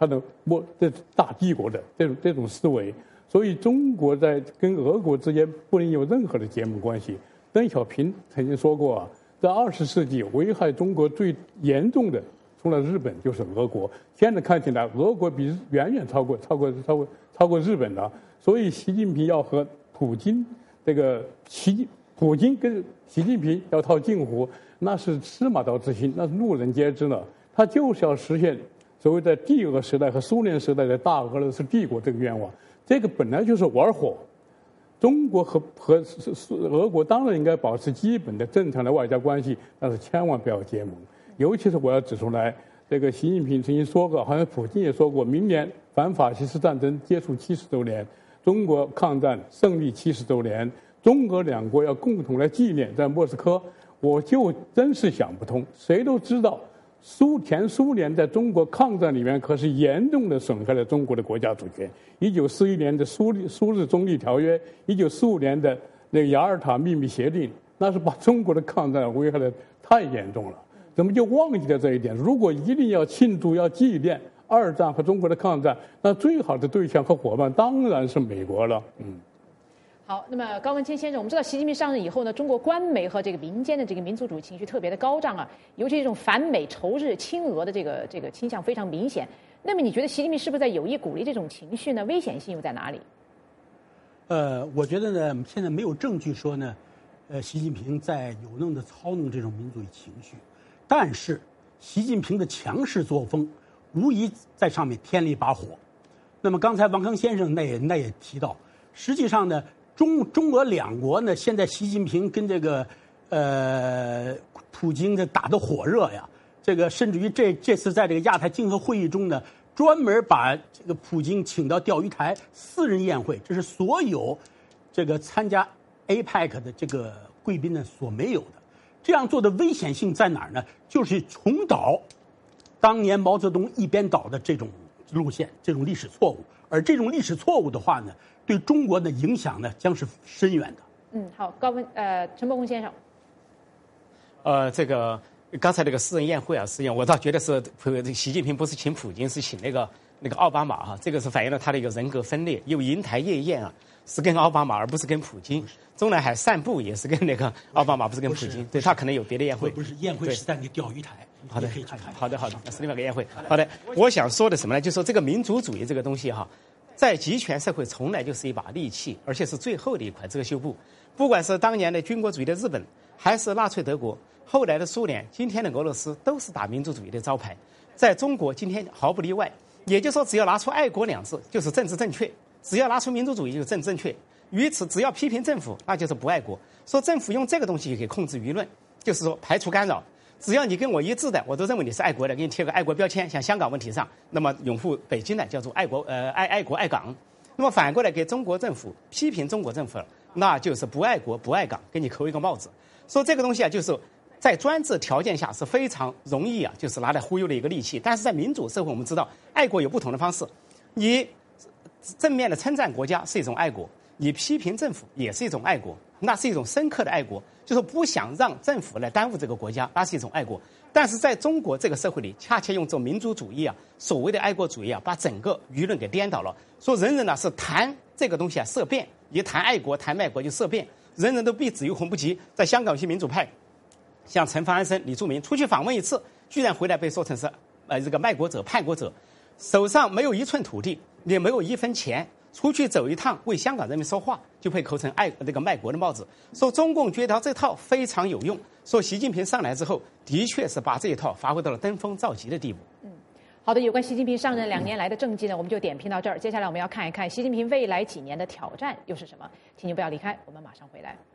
他的末这大帝国的这种这种思维。所以中国在跟俄国之间不能有任何的结盟关系。邓小平曾经说过啊，在二十世纪危害中国最严重的，除了日本就是俄国。现在看起来，俄国比远远超过超过超过超过日本了。所以习近平要和普京这个习普京跟习近平要套近乎，那是司马昭之心，那是路人皆知了。他就是要实现所谓的帝俄时代和苏联时代的大俄罗斯帝国这个愿望。这个本来就是玩火。中国和和俄国当然应该保持基本的正常的外交关系，但是千万不要结盟。尤其是我要指出来，这个习近平曾经说过，好像普京也说过，明年反法西斯战争结束七十周年，中国抗战胜利七十周年，中俄两国要共同来纪念在莫斯科。我就真是想不通，谁都知道。苏前苏联在中国抗战里面可是严重的损害了中国的国家主权。一九四一年的苏苏日中立条约，一九四五年的那个雅尔塔秘密协定，那是把中国的抗战危害的太严重了。怎么就忘记了这一点？如果一定要庆祝、要纪念二战和中国的抗战，那最好的对象和伙伴当然是美国了。嗯。 好，那么高文谦先生，我们知道习近平上任以后呢，中国官媒和这个民间的这个民族主义情绪特别的高涨啊，尤其这种反美、仇日、亲俄的这个这个倾向非常明显。那么你觉得习近平是不是在有意鼓励这种情绪呢？危险性又在哪里？ 呃，我觉得呢，现在没有证据说呢，呃，习近平在有弄的操弄这种民族主义情绪，但是习近平的强势作风无疑在上面添了一把火。那么刚才王康先生那也那也提到，实际上呢。中中俄两国呢，现在习近平跟这个呃普京这打得火热呀，这个甚至于这这次在这个亚太经合会议中呢，专门把这个普京请到钓鱼台私人宴会，这是所有这个参加 A P E C 的这个贵宾呢所没有的。这样做的危险性在哪儿呢？就是重蹈当年毛泽东一边倒的这种路线，这种历史错误。而这种历史错误的话呢，对中国的影响呢将是深远的。 嗯，好，高文呃陈伯宏先生， 呃，这个刚才那个私人宴会啊，私宴我倒觉得是习近平不是请普京，是请那个那个奥巴马哈、啊，这个是反映了他的一个人格分裂。因为银台夜宴啊是跟奥巴马，而不是跟普京；中南海散步也是跟那个奥巴马，不是跟普京。对他可能有别的宴会。 不是宴会是在那个钓鱼台。 好的，好的，好的，那是另外一个宴会。好的，我想说的什么呢？就是说这个民族主义这个东西哈，在集权社会从来就是一把利器，而且是最后的一块遮羞布。不管是当年的军国主义的日本，还是纳粹德国，后来的苏联，今天的俄罗斯，都是打民族主义的招牌。在中国，今天毫不例外。也就是说，只要拿出爱国两字，就是政治正确；只要拿出民族主义，就是政治正确。于此，只要批评政府，那就是不爱国。说政府用这个东西可以控制舆论，就是说排除干扰。只要你跟我一致的，我都认为你是爱国的，给你贴个爱国标签。像香港问题上，那么拥护北京的叫做爱国呃爱爱国爱港。那么反过来给中国政府批评中国政府，那就是不爱国不爱港，给你扣一个帽子。说这个东西啊，就是在专制条件下是非常容易啊，就是拿来忽悠的一个利器。但是在民主社会，我们知道爱国有不同的方式。你正面的称赞国家是一种爱国，你批评政府也是一种爱国，那是一种深刻的爱国。就是不想让政府来耽误这个国家，那是一种爱国。但是在中国这个社会里，恰恰用这种民族主义啊，所谓的爱国主义啊，把整个舆论给颠倒了。说人人呢是谈这个东西啊色变，一谈爱国谈卖国就色变，人人都避子于鸿不及。在香港有些民主派，像陈方安生、李柱铭出去访问一次，居然回来被说成是呃这个卖国者、叛国者，手上没有一寸土地，也没有一分钱。出去走一趟，为香港人民说话，就被扣成爱这个卖国的帽子。说中共觉得这套非常有用，说习近平上来之后，的确是把这一套发挥到了登峰造极的地步。 嗯，好的，有关习近平上任两年来的政绩呢，我们就点评到这儿。接下来我们要看一看习近平未来几年的挑战又是什么。请您不要离开，我们马上回来。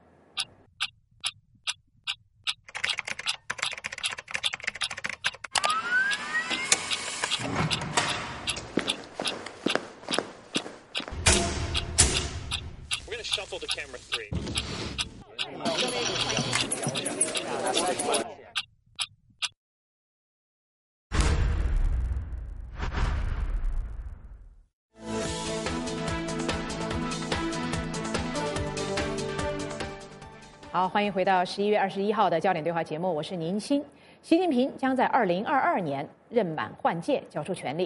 Shuffle to camera three. 好，欢迎回到十一月二十一号的焦点对话节目，我是宁鑫。习近平将在二零二二年任满换届，交出权力。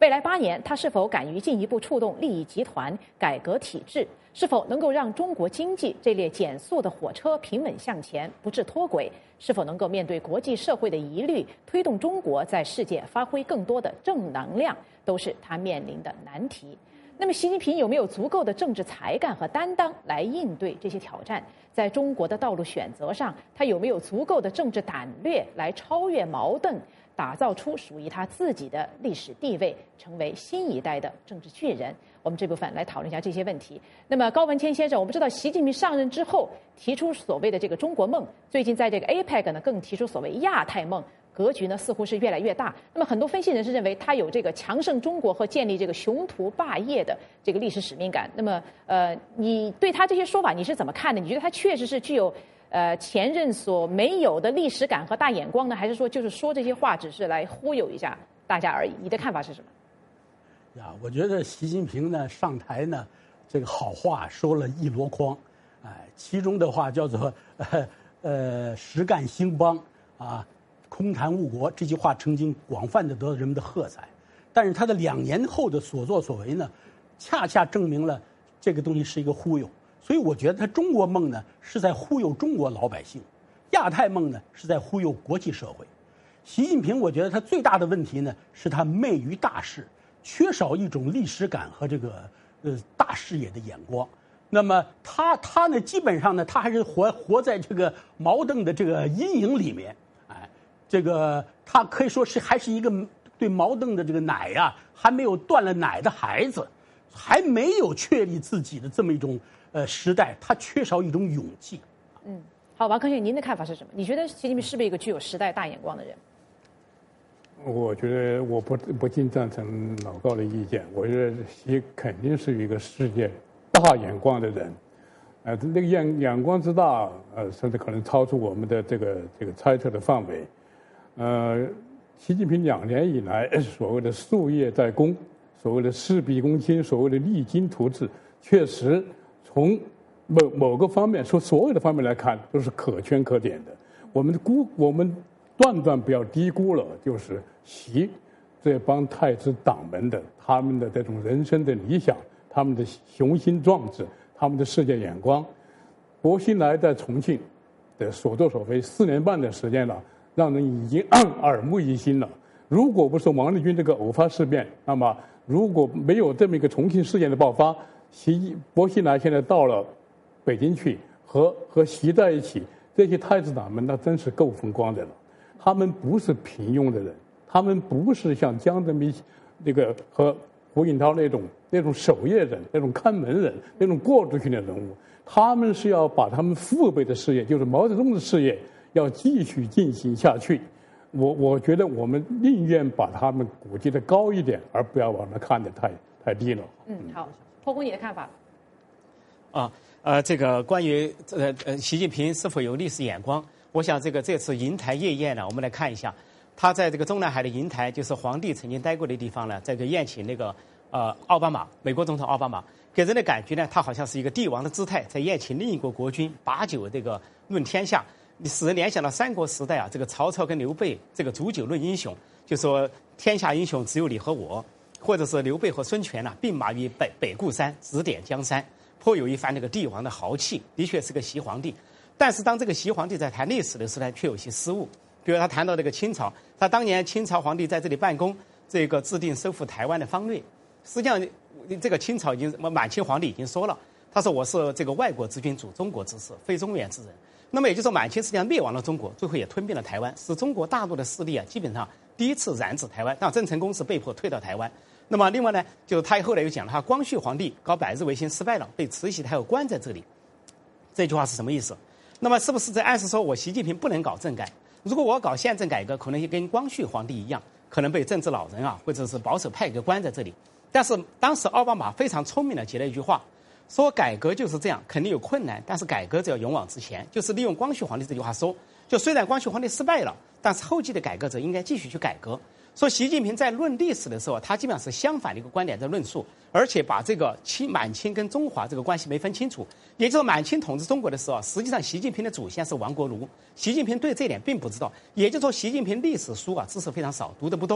未来八年，他是否敢于进一步触动利益集团、改革体制？是否能够让中国经济这列减速的火车平稳向前，不致脱轨？是否能够面对国际社会的疑虑，推动中国在世界发挥更多的正能量，都是他面临的难题。那么，习近平有没有足够的政治才干和担当来应对这些挑战？在中国的道路选择上，他有没有足够的政治胆略来超越毛邓，打造出属于他自己的历史地位，成为新一代的政治巨人？我们这部分来讨论一下这些问题。那么，高文谦先生，我们知道习近平上任之后提出所谓的这个中国梦，最近在这个 A P E C 呢更提出所谓亚太梦。格局呢似乎是越来越大。那么很多分析人士认为他有这个强盛中国和建立这个雄图霸业的这个历史使命感。那么呃，你对他这些说法你是怎么看的？你觉得他确实是具有呃前任所没有的历史感和大眼光呢，还是说就是说这些话只是来忽悠一下大家而已？你的看法是什么？ 呀，我觉得习近平呢上台呢，这个好话说了一箩筐，哎，其中的话叫做呃呃实干兴邦啊。空谈误国这句话曾经广泛的得到人们的喝彩，但是他的两年后的所作所为呢，恰恰证明了这个东西是一个忽悠。所以我觉得他中国梦呢是在忽悠中国老百姓，亚太梦呢是在忽悠国际社会。习近平我觉得他最大的问题呢是他昧于大事，缺少一种历史感和这个呃大视野的眼光。那么他他呢基本上呢他还是活活在这个毛邓的这个阴影里面。这个他可以说是还是一个对毛邓的这个奶呀、啊、还没有断了奶的孩子，还没有确立自己的这么一种呃时代，他缺少一种勇气。 嗯，好，王科先生，您的看法是什么？你觉得习近平是不是一个具有时代大眼光的人？ 我觉得我不不尽赞成老高的意见，我觉得习肯定是一个世界大眼光的人。呃，那个眼眼光之大，呃，甚至可能超出我们的这个这个猜测的范围。呃，习近平两年以来所谓的术业在公，所谓的事必躬亲，所谓的励精图治，确实从某某个方面说，所有的方面来看都是可圈可点的。我们估我们断断不要低估了，就是习这帮太子党们的他们的这种人生的理想，他们的雄心壮志，他们的世界眼光。薄熙来在重庆的所作所为，四年半的时间了，让人已经耳目一新了。如果不是王立军这个偶发事变，那么如果没有这么一个重庆事件的爆发，习薄熙来现在到了北京去和和习在一起，这些太子党们那真是够风光的了。他们不是平庸的人，他们不是像江泽民这个和胡锦涛那种那种守夜人、那种看门人、那种过渡性的人物，他们是要把他们父辈的事业，就是毛泽东的事业，要继续进行下去。我我觉得我们宁愿把他们估计的高一点，而不要把它看得太太低了。 嗯，好，破公你的看法？ 啊，呃，这个关于呃呃习近平是否有历史眼光，我想这个这次银台夜宴呢，我们来看一下，他在这个中南海的银台，就是皇帝曾经待过的地方呢，这个宴请那个呃奥巴马，美国总统奥巴马，给人的感觉呢，他好像是一个帝王的姿态，在宴请另一国国君，把酒这个论天下。使人联想到三国时代啊，这个曹操跟刘备这个煮酒论英雄，就说天下英雄只有你和我，或者是刘备和孙权呐、啊，并马于北北固山，指点江山，颇有一番那个帝王的豪气，的确是个习皇帝。但是当这个习皇帝在谈历史的时候呢，却有些失误。比如他谈到这个清朝，他当年清朝皇帝在这里办公，这个制定收复台湾的方略。实际上，这个清朝已经满清皇帝已经说了，他说我是这个外国之君主中国之事，非中原之人。那么也就是说，满清实际上灭亡了中国，最后也吞并了台湾，使中国大陆的势力啊，基本上第一次染指台湾。但郑成功是被迫退到台湾。那么另外呢，就是他后来又讲了，他光绪皇帝搞百日维新失败了，被慈禧太后关在这里。这句话是什么意思？那么是不是在暗示说我习近平不能搞政改？如果我搞宪政改革，可能也跟光绪皇帝一样，可能被政治老人啊或者是保守派给关在这里。但是当时奥巴马非常聪明的接了一句话。说改革就是这样，肯定有困难，但是改革只要勇往直前，就是利用光绪皇帝这句话说，就虽然光绪皇帝失败了，但是后继的改革者应该继续去改革。说习近平在论历史的时候，他基本上是相反的一个观点在论述，而且把这个清满清跟中华这个关系没分清楚。也就是满清统治中国的时候，实际上习近平的祖先是亡国奴，习近平对这点并不知道。也就是说，习近平历史书啊知识非常少，读的不多。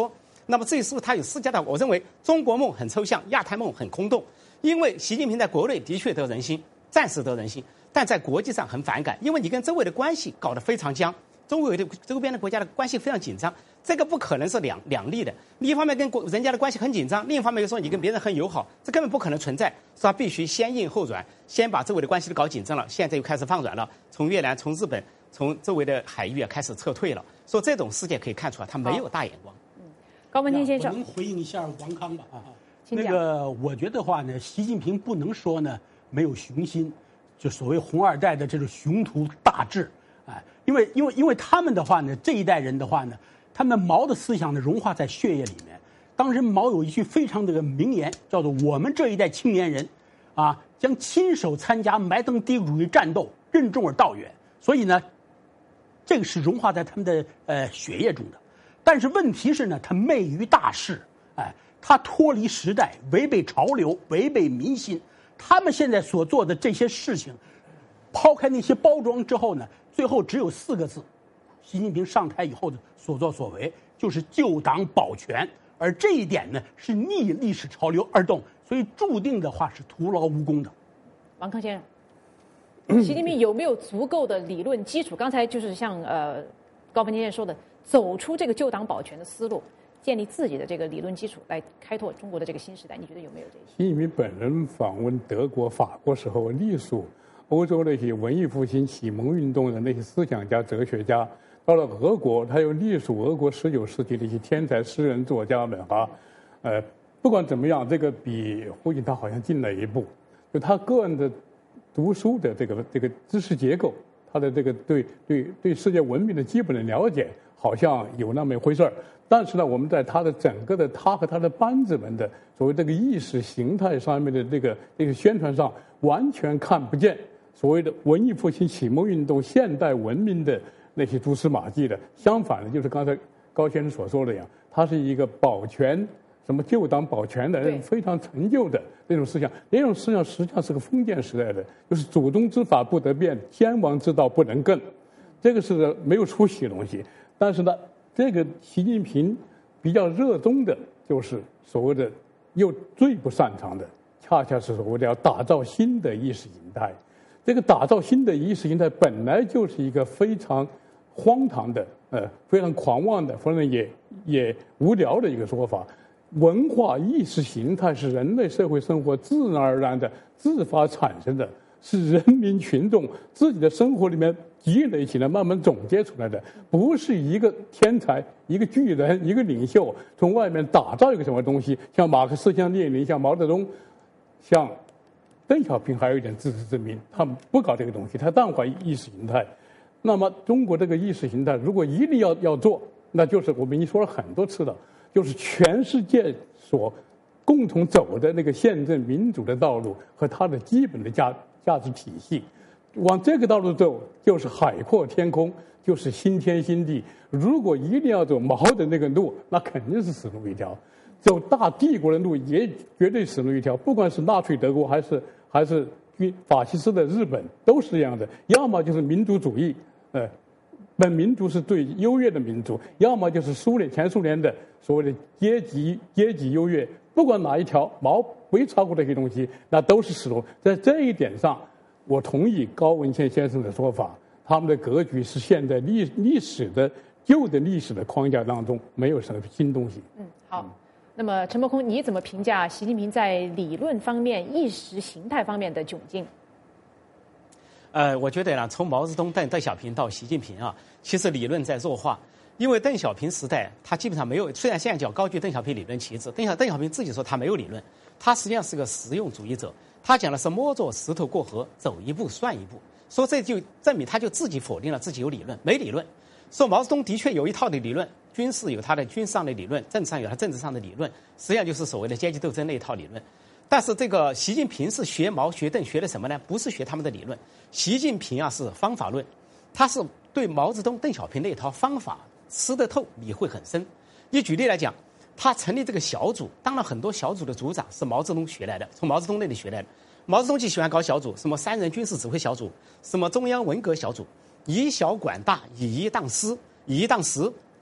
那么这是不是他有施加的？我认为中国梦很抽象，亚太梦很空洞。因为习近平在国内的确得人心，暂时得人心，但在国际上很反感，因为你跟周围的关系搞得非常僵，周围的周边的国家的关系非常紧张，这个不可能是两两利的。你一方面跟国人家的关系很紧张，另一方面又说你跟别人很友好，这根本不可能存在，所以他必须先硬后软，先把周围的关系都搞紧张了，现在又开始放软了，从越南、从日本、从周围的海域啊开始撤退了。所以这种事件可以看出来，他没有大眼光。 嗯，高文清先生， 我能回应一下王康吧？啊， 请讲。 那个我觉得话呢，习近平不能说呢没有雄心，就所谓红二代的这种雄图大志，哎，因为因为因为他们的话呢，这一代人的话呢，他们毛的思想呢融化在血液里面。当时毛有一句非常的名言，叫做“我们这一代青年人，啊，将亲手参加埋登帝国主义战斗，任重而道远”。所以呢，这个是融化在他们的呃血液中的。但是问题是呢，他昧于大势，哎，他脱离时代，违背潮流，违背民心。他们现在所做的这些事情，抛开那些包装之后呢，最后只有四个字：习近平上台以后的所作所为就是救党保全。而这一点呢，是逆历史潮流而动，所以注定的话是徒劳无功的。 王康先生，习近平有没有足够的理论基础？刚才就是像呃高文先生说的，走出这个救党保全的思路，建立自己的这个理论基础，来开拓中国的这个新时代。你觉得有没有这些？ 习近平本人访问德国、法国时候，隶属欧洲那些文艺复兴、启蒙运动的那些思想家、哲学家。到了俄国，他又隶属俄国十九世纪的一些天才诗人、作家们啊，呃，不管怎么样，这个比胡锦涛好像进了一步。就他个人的读书的这个这个知识结构，他的这个对对对世界文明的基本的了解，好像有那么一回事儿。但是呢，我们在他的整个的他和他的班子们的所谓这个意识形态上面的这个这个宣传上，完全看不见所谓的文艺复兴、启蒙运动、现代文明的那些蛛丝马迹的。相反的，就是刚才高先生所说的一样，他是一个保全什么救党保全的那种非常陈旧的那种思想。那种思想实际上是个封建时代的，就是祖宗之法不得变，先王之道不能更，这个是没有出息的东西。但是呢，这个习近平比较热衷的就是所谓的又最不擅长的，恰恰是所谓的要打造新的意识形态。这个打造新的意识形态本来就是一个非常荒唐的、呃，非常狂妄的，反正也也无聊的一个说法。文化意识形态是人类社会生活自然而然的、自发产生的，是人民群众自己的生活里面积累起来、慢慢总结出来的，不是一个天才、一个巨人、一个领袖从外面打造一个什么东西，像马克思、像列宁、像毛泽东、像邓小平还有一点自知之明，他们不搞这个东西，他淡化意识形态。那么中国这个意识形态，如果一定要要做，那就是我们已经说了很多次了，就是全世界所共同走的那个宪政民主的道路和它的基本的价价值体系，往这个道路走，就是海阔天空，就是新天新地。如果一定要走毛的那个路，那肯定是死路一条。走大帝国的路也绝对死路一条，不管是纳粹德国还是还是法西斯的日本，都是这样的。要么就是民族主义，呃，本民族是最优越的民族；要么就是苏联前苏联的所谓的阶级阶级优越。不管哪一条，毛没超过这些东西，那都是死路。在这一点上，我同意高文谦先生的说法，他们的格局是现在历历史的旧的历史的框架当中，没有什么新东西。 嗯，好。嗯，那么陈伯空，你怎么评价习近平在理论方面、意识形态方面的窘境？ 呃，我觉得呢，从毛泽东、邓邓小平到习近平啊，其实理论在弱化。因为邓小平时代，他基本上没有，虽然现在叫高举邓小平理论旗帜，邓小邓小平自己说他没有理论，他实际上是个实用主义者。他讲的是摸着石头过河，走一步算一步。说这就证明他就自己否定了自己有理论，没理论。说毛泽东的确有一套的理论，军事有他的军事上的理论，政治上有他政治上的理论，实际上就是所谓的阶级斗争那一套理论。但是这个习近平是学毛学邓学的什么呢？不是学他们的理论，习近平啊是方法论，他是对毛泽东、邓小平那一套方法吃得透，理会很深。以举例来讲，他成立这个小组，当然很多小组的组长是毛泽东学来的，从毛泽东那里学来的。毛泽东就喜欢搞小组，什么三人军事指挥小组，什么中央文革小组，以小管大，以一当十，以一当十，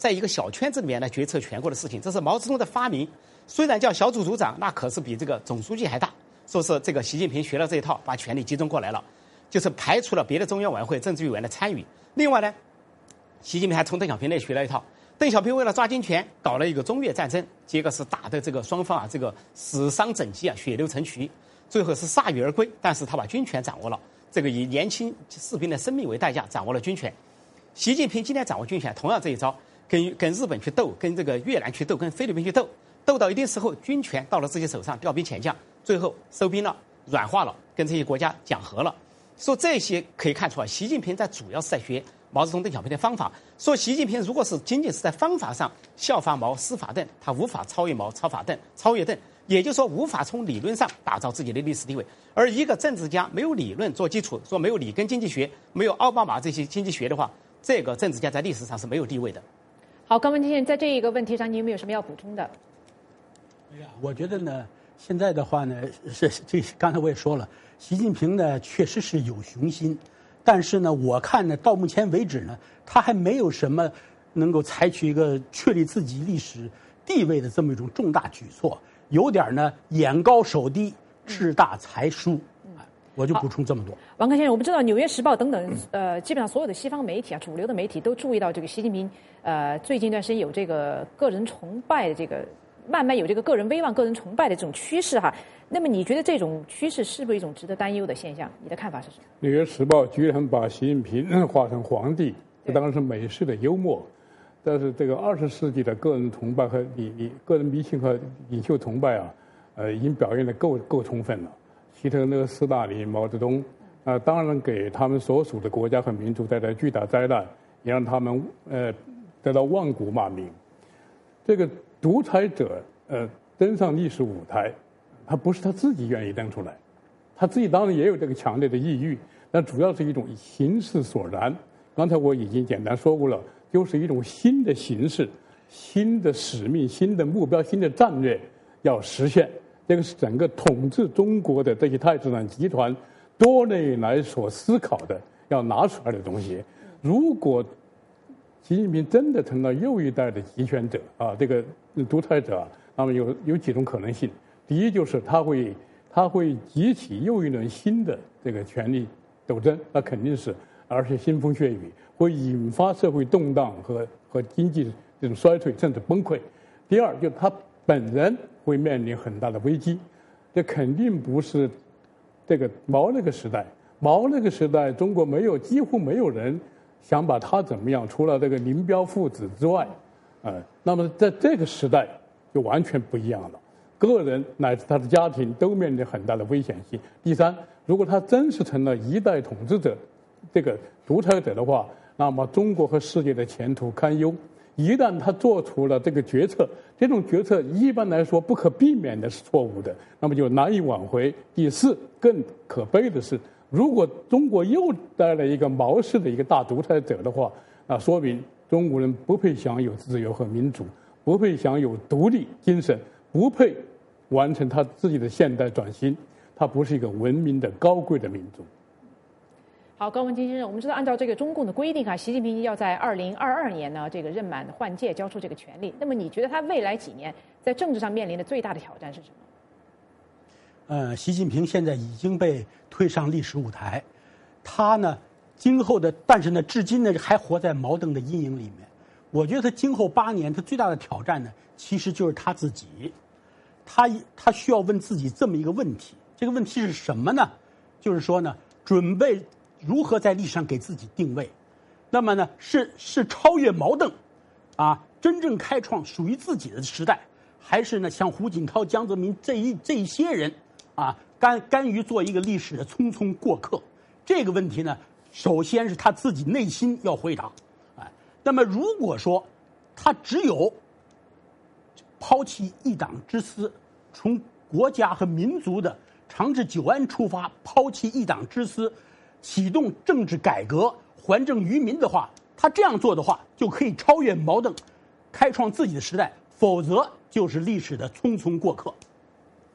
在一个小圈子里面来决策全国的事情，这是毛泽东的发明。虽然叫小组组长，那可是比这个总书记还大。说是这个习近平学了这一套，把权力集中过来了，就是排除了别的中央委员会政治委员的参与。另外呢，习近平还从邓小平那学了一套。邓小平为了抓军权，搞了一个中越战争，结果是打的这个双方啊，这个死伤整齐啊，血流成渠，最后是铩羽而归。但是他把军权掌握了，这个以年轻士兵的生命为代价掌握了军权。习近平今天掌握军权，同样这一招，跟跟日本去斗，跟这个越南去斗，跟菲律宾去斗，斗到一定时候，军权到了自己手上，调兵遣将，最后收兵了，软化了，跟这些国家讲和了。说这些可以看出来，习近平在主要是在学毛泽东、邓小平的方法。说习近平如果是仅仅是在方法上效法毛、师法邓，他无法超越毛、超法邓、超越邓，也就是说无法从理论上打造自己的历史地位。而一个政治家没有理论做基础，说没有里根经济学，没有奥巴马这些经济学的话，这个政治家在历史上是没有地位的。 好，高文先生，在这一个问题上，你有没有什么要补充的？ 哎呀，我觉得呢，现在的话呢，是这刚才我也说了，习近平呢确实是有雄心，但是呢，我看呢，到目前为止呢，他还没有什么能够采取一个确立自己历史地位的这么一种重大举措，有点呢眼高手低，志大才疏。我就补充这么多。 王康先生，我们知道《纽约时报》等等，呃，基本上所有的西方媒体啊，主流的媒体都注意到这个习近平，呃，最近一段时间有这个个人崇拜的这个，慢慢有这个个人威望、个人崇拜的这种趋势哈。那么你觉得这种趋势是不是一种值得担忧的现象？你的看法是什么？ 《纽约时报》居然把习近平画成皇帝，这当然是美式的幽默。但是这个二十世纪的个人崇拜和理理个人迷信和领袖崇拜啊，呃，已经表现得够够充分了。希特勒、斯大林、毛泽东，啊、呃，当然给他们所属的国家和民族带来巨大灾难，也让他们呃得到万古骂名。这个独裁者呃登上历史舞台，他不是他自己愿意登出来，他自己当然也有这个强烈的意欲，但主要是一种形势所然。刚才我已经简单说过了，就是一种新的形式、新的使命、新的目标、新的战略要实现。这个是整个统治中国的这些太子党集团多年以来所思考的要拿出来的东西。如果习近平真的成了又一代的集权者啊，这个独裁者啊，那么有有几种可能性。第一就是他会他会激起又一轮新的这个权力斗争，那肯定是，而且腥风血雨，会引发社会动荡和和经济这种衰退甚至崩溃。第二就是他本人会面临很大的危机，这肯定不是这个毛那个时代。毛那个时代，中国没有几乎没有人想把他怎么样，除了这个林彪父子之外，呃，那么在这个时代就完全不一样了，个人乃至他的家庭都面临很大的危险性。第三，如果他真是成了一代统治者，这个独裁者的话，那么中国和世界的前途堪忧。一旦他做出了这个决策，这种决策一般来说不可避免的是错误的，那么就难以挽回。第四，更可悲的是，如果中国又带来一个毛式的一个大独裁者的话，那说明中国人不配享有自由和民主，不配享有独立精神，不配完成他自己的现代转型，他不是一个文明的高贵的民族。 好，高文金先生，我们知道按照这个中共的规定啊，习近平要在二零二二年呢这个任满换届，交出这个权利。那么你觉得他未来几年在政治上面临的最大的挑战是什么？ 呃，习近平现在已经被推上历史舞台，他呢，今后的，但是呢，至今呢还活在毛邓的阴影里面。我觉得他今后八年，他最大的挑战呢，其实就是他自己。他他需要问自己这么一个问题，这个问题是什么呢？就是说呢，准备如何在历史上给自己定位？那么呢，是是超越毛邓，啊，真正开创属于自己的时代，还是呢像胡锦涛、江泽民这一这一些人，啊，甘甘于做一个历史的匆匆过客？这个问题呢，首先是他自己内心要回答，哎，那么如果说他只有抛弃一党之私，从国家和民族的长治久安出发，抛弃一党之私，启动政治改革，还政于民的话，他这样做的话，就可以超越毛邓，开创自己的时代；否则就是历史的匆匆过客。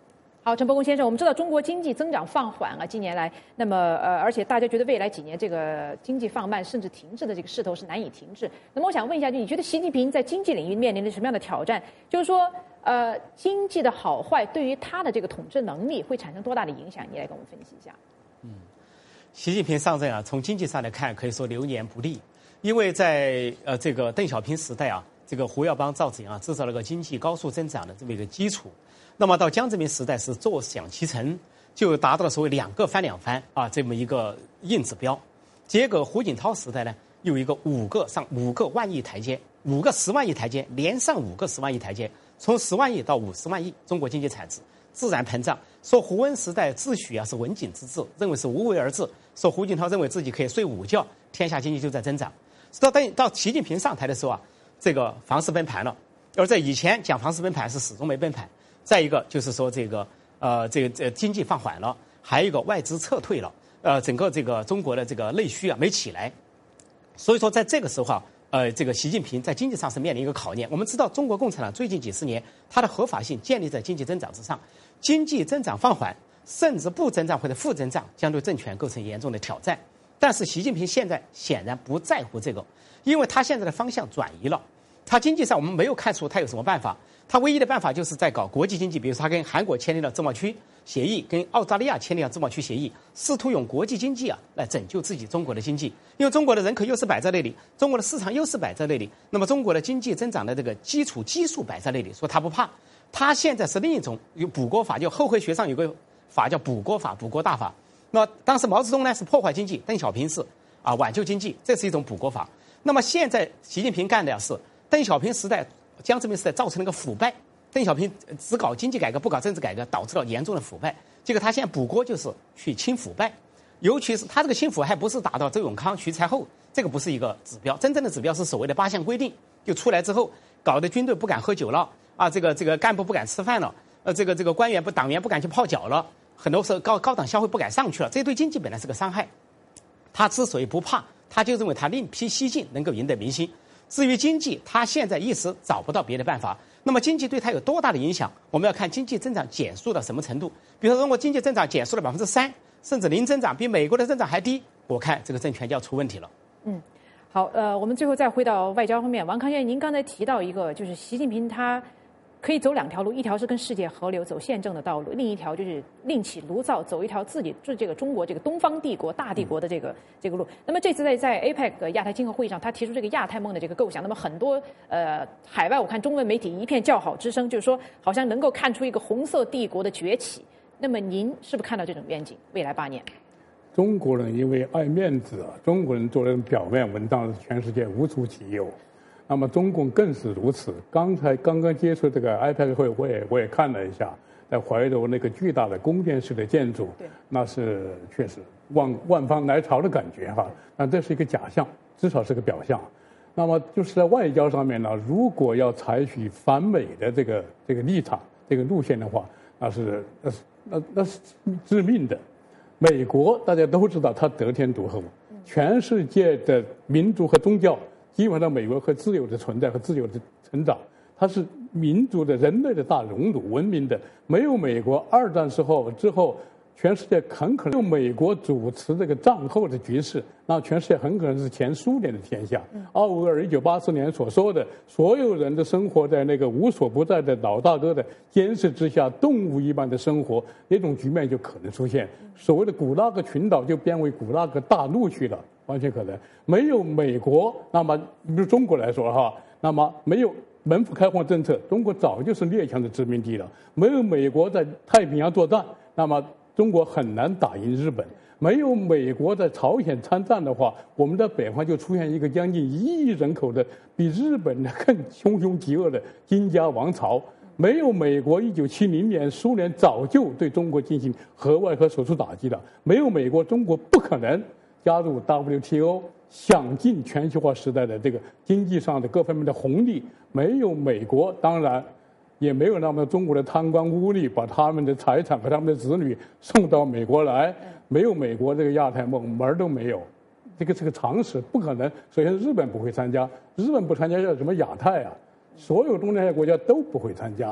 好，陈伯公先生，我们知道中国经济增长放缓啊，近年来，那么呃，而且大家觉得未来几年这个经济放慢甚至停滞的这个势头是难以停滞。那么我想问一下，就你觉得习近平在经济领域面临着什么样的挑战？就是说，呃，经济的好坏对于他的这个统治能力会产生多大的影响？你来跟我们分析一下。 嗯，习近平上任啊，从经济上来看，可以说流年不利，因为在呃这个邓小平时代啊，这个胡耀邦、赵紫阳啊，制造了个经济高速增长的这么一个基础。那么到江泽民时代是坐享其成，就达到了所谓两个翻两番啊这么一个硬指标。结果胡锦涛时代呢，有一个五个上五个万亿台阶，五个十万亿台阶，连上五个十万亿台阶，从十万亿到五十万亿，中国经济产值自然膨胀。说胡温时代自诩啊是文景之治，认为是无为而治。说胡锦涛认为自己可以睡午觉，天下经济就在增长。到等到习近平上台的时候啊，这个房市崩盘了，而在以前讲房市崩盘是始终没崩盘。再一个就是说这个呃这个这经济放缓了，还有一个外资撤退了，呃整个这个中国的这个内需啊没起来，所以说在这个时候啊，呃这个习近平在经济上是面临一个考验。我们知道中国共产党最近几十年它的合法性建立在经济增长之上，经济增长放缓甚至不增长或者负增长将对政权构成严重的挑战。但是习近平现在显然不在乎这个，因为他现在的方向转移了。他经济上我们没有看出他有什么办法，他唯一的办法就是在搞国际经济，比如说他跟韩国签订了自贸区协议，跟澳大利亚签订了自贸区协议，试图用国际经济啊来拯救自己中国的经济。因为中国的人口优势摆在那里，中国的市场优势摆在那里，那么中国的经济增长的这个基础基数摆在那里，说他不怕。他现在是另一种有补国法，就后会学上有个法叫补国法、补国大法。那么当时毛泽东呢是破坏经济，邓小平是啊挽救经济，这是一种补国法。那么现在习近平干的是邓小平时代、江泽民时代造成了一个腐败，邓小平只搞经济改革不搞政治改革，导致了严重的腐败。结果他现在补锅就是去清腐败，尤其是他这个清腐还不是打到周永康、徐才厚，这个不是一个指标，真正的指标是所谓的八项规定，就出来之后搞得军队不敢喝酒了啊，这个这个干部不敢吃饭了，呃，这个这个官员不党员不敢去泡脚了，很多时候高高档消费不敢上去了，这对经济本来是个伤害。他之所以不怕，他就认为他另辟蹊径能够赢得民心。至于经济，他现在一时找不到别的办法。那么经济对他有多大的影响？我们要看经济增长减速到什么程度。比如说，中国经济增长减速了百分之三，甚至零增长，比美国的增长还低，我看这个政权就要出问题了。 嗯，好，呃，我们最后再回到外交方面。王康先生，您刚才提到一个，就是习近平他可以走两条路，一条是跟世界河流走宪政的道路，另一条就是另起炉灶，走一条自己就是这个中国这个东方帝国大帝国的这个、嗯、这个路。那么这次在在 A P E C 亚太经合会议上，他提出这个亚太梦的这个构想。那么很多呃海外我看中文媒体一片叫好之声，就是说好像能够看出一个红色帝国的崛起。那么您是不是看到这种愿景？未来八年， 中国人因为爱面子啊，中国人做的表面文章，全世界无出其右。那么中共更是如此。刚才刚刚接触这个 A P E C 会，我也我也看了一下，在怀柔那个巨大的宫殿式的建筑，那是确实万万方来朝的感觉哈。但这是一个假象，至少是个表象。那么就是在外交上面呢，如果要采取反美的这个这个立场、这个路线的话，那是那是那那是致命的。美国大家都知道，它得天独厚，全世界的民族和宗教。基本上，美国和自由的存在和自由的成长，它是民族的、人类的大熔炉，文明的。没有美国，二战时候之后，全世界很可能用美国主持这个战后的局势，那全世界很可能是前苏联的天下。奥威尔一九八四年所说的，所有人的生活在那个无所不在的老大哥的监视之下，动物一般的生活，那种局面就可能出现。所谓的古拉格群岛就变为古拉格大陆去了。完全可能。没有美国，那么比如中国来说哈，那么没有门户开放政策，中国早就是列强的殖民地了。没有美国在太平洋作战，那么中国很难打赢日本。没有美国在朝鲜参战的话，我们在北方就出现一个将近一亿人口的比日本的更凶凶极恶的金家王朝。没有美国，一九七零年苏联早就对中国进行核外核手术打击了。没有美国，中国不可能加入 W T O， 享尽全球化时代的这个经济上的各方面的红利。没有美国，当然也没有那么中国的贪官污吏把他们的财产和他们的子女送到美国来。没有美国，这个亚太梦门儿都没有，这个是个常识，不可能。首先，日本不会参加，日本不参加叫什么亚太啊？所有东南亚国家都不会参加。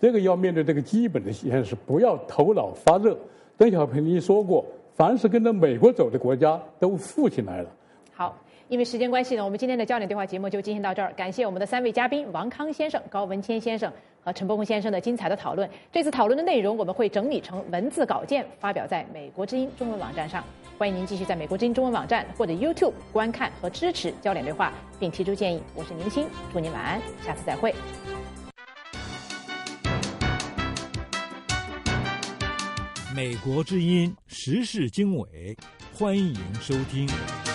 这个要面对这个基本的现实，不要头脑发热。邓小平说过，凡是跟着美国走的国家都富起来了。 好，因为时间关系呢，我们今天的焦点对话节目就进行到这儿。感谢我们的三位嘉宾王康先生、高文谦先生和陈伯宏先生的精彩的讨论。这次讨论的内容我们会整理成文字稿件，发表在美国之音中文网站上。欢迎您继续在美国之音中文网站或者 YouTube 观看和支持焦点对话，并提出建议。我是宁欣，祝您晚安，下次再会。 美国之音时事经纬，欢迎收听。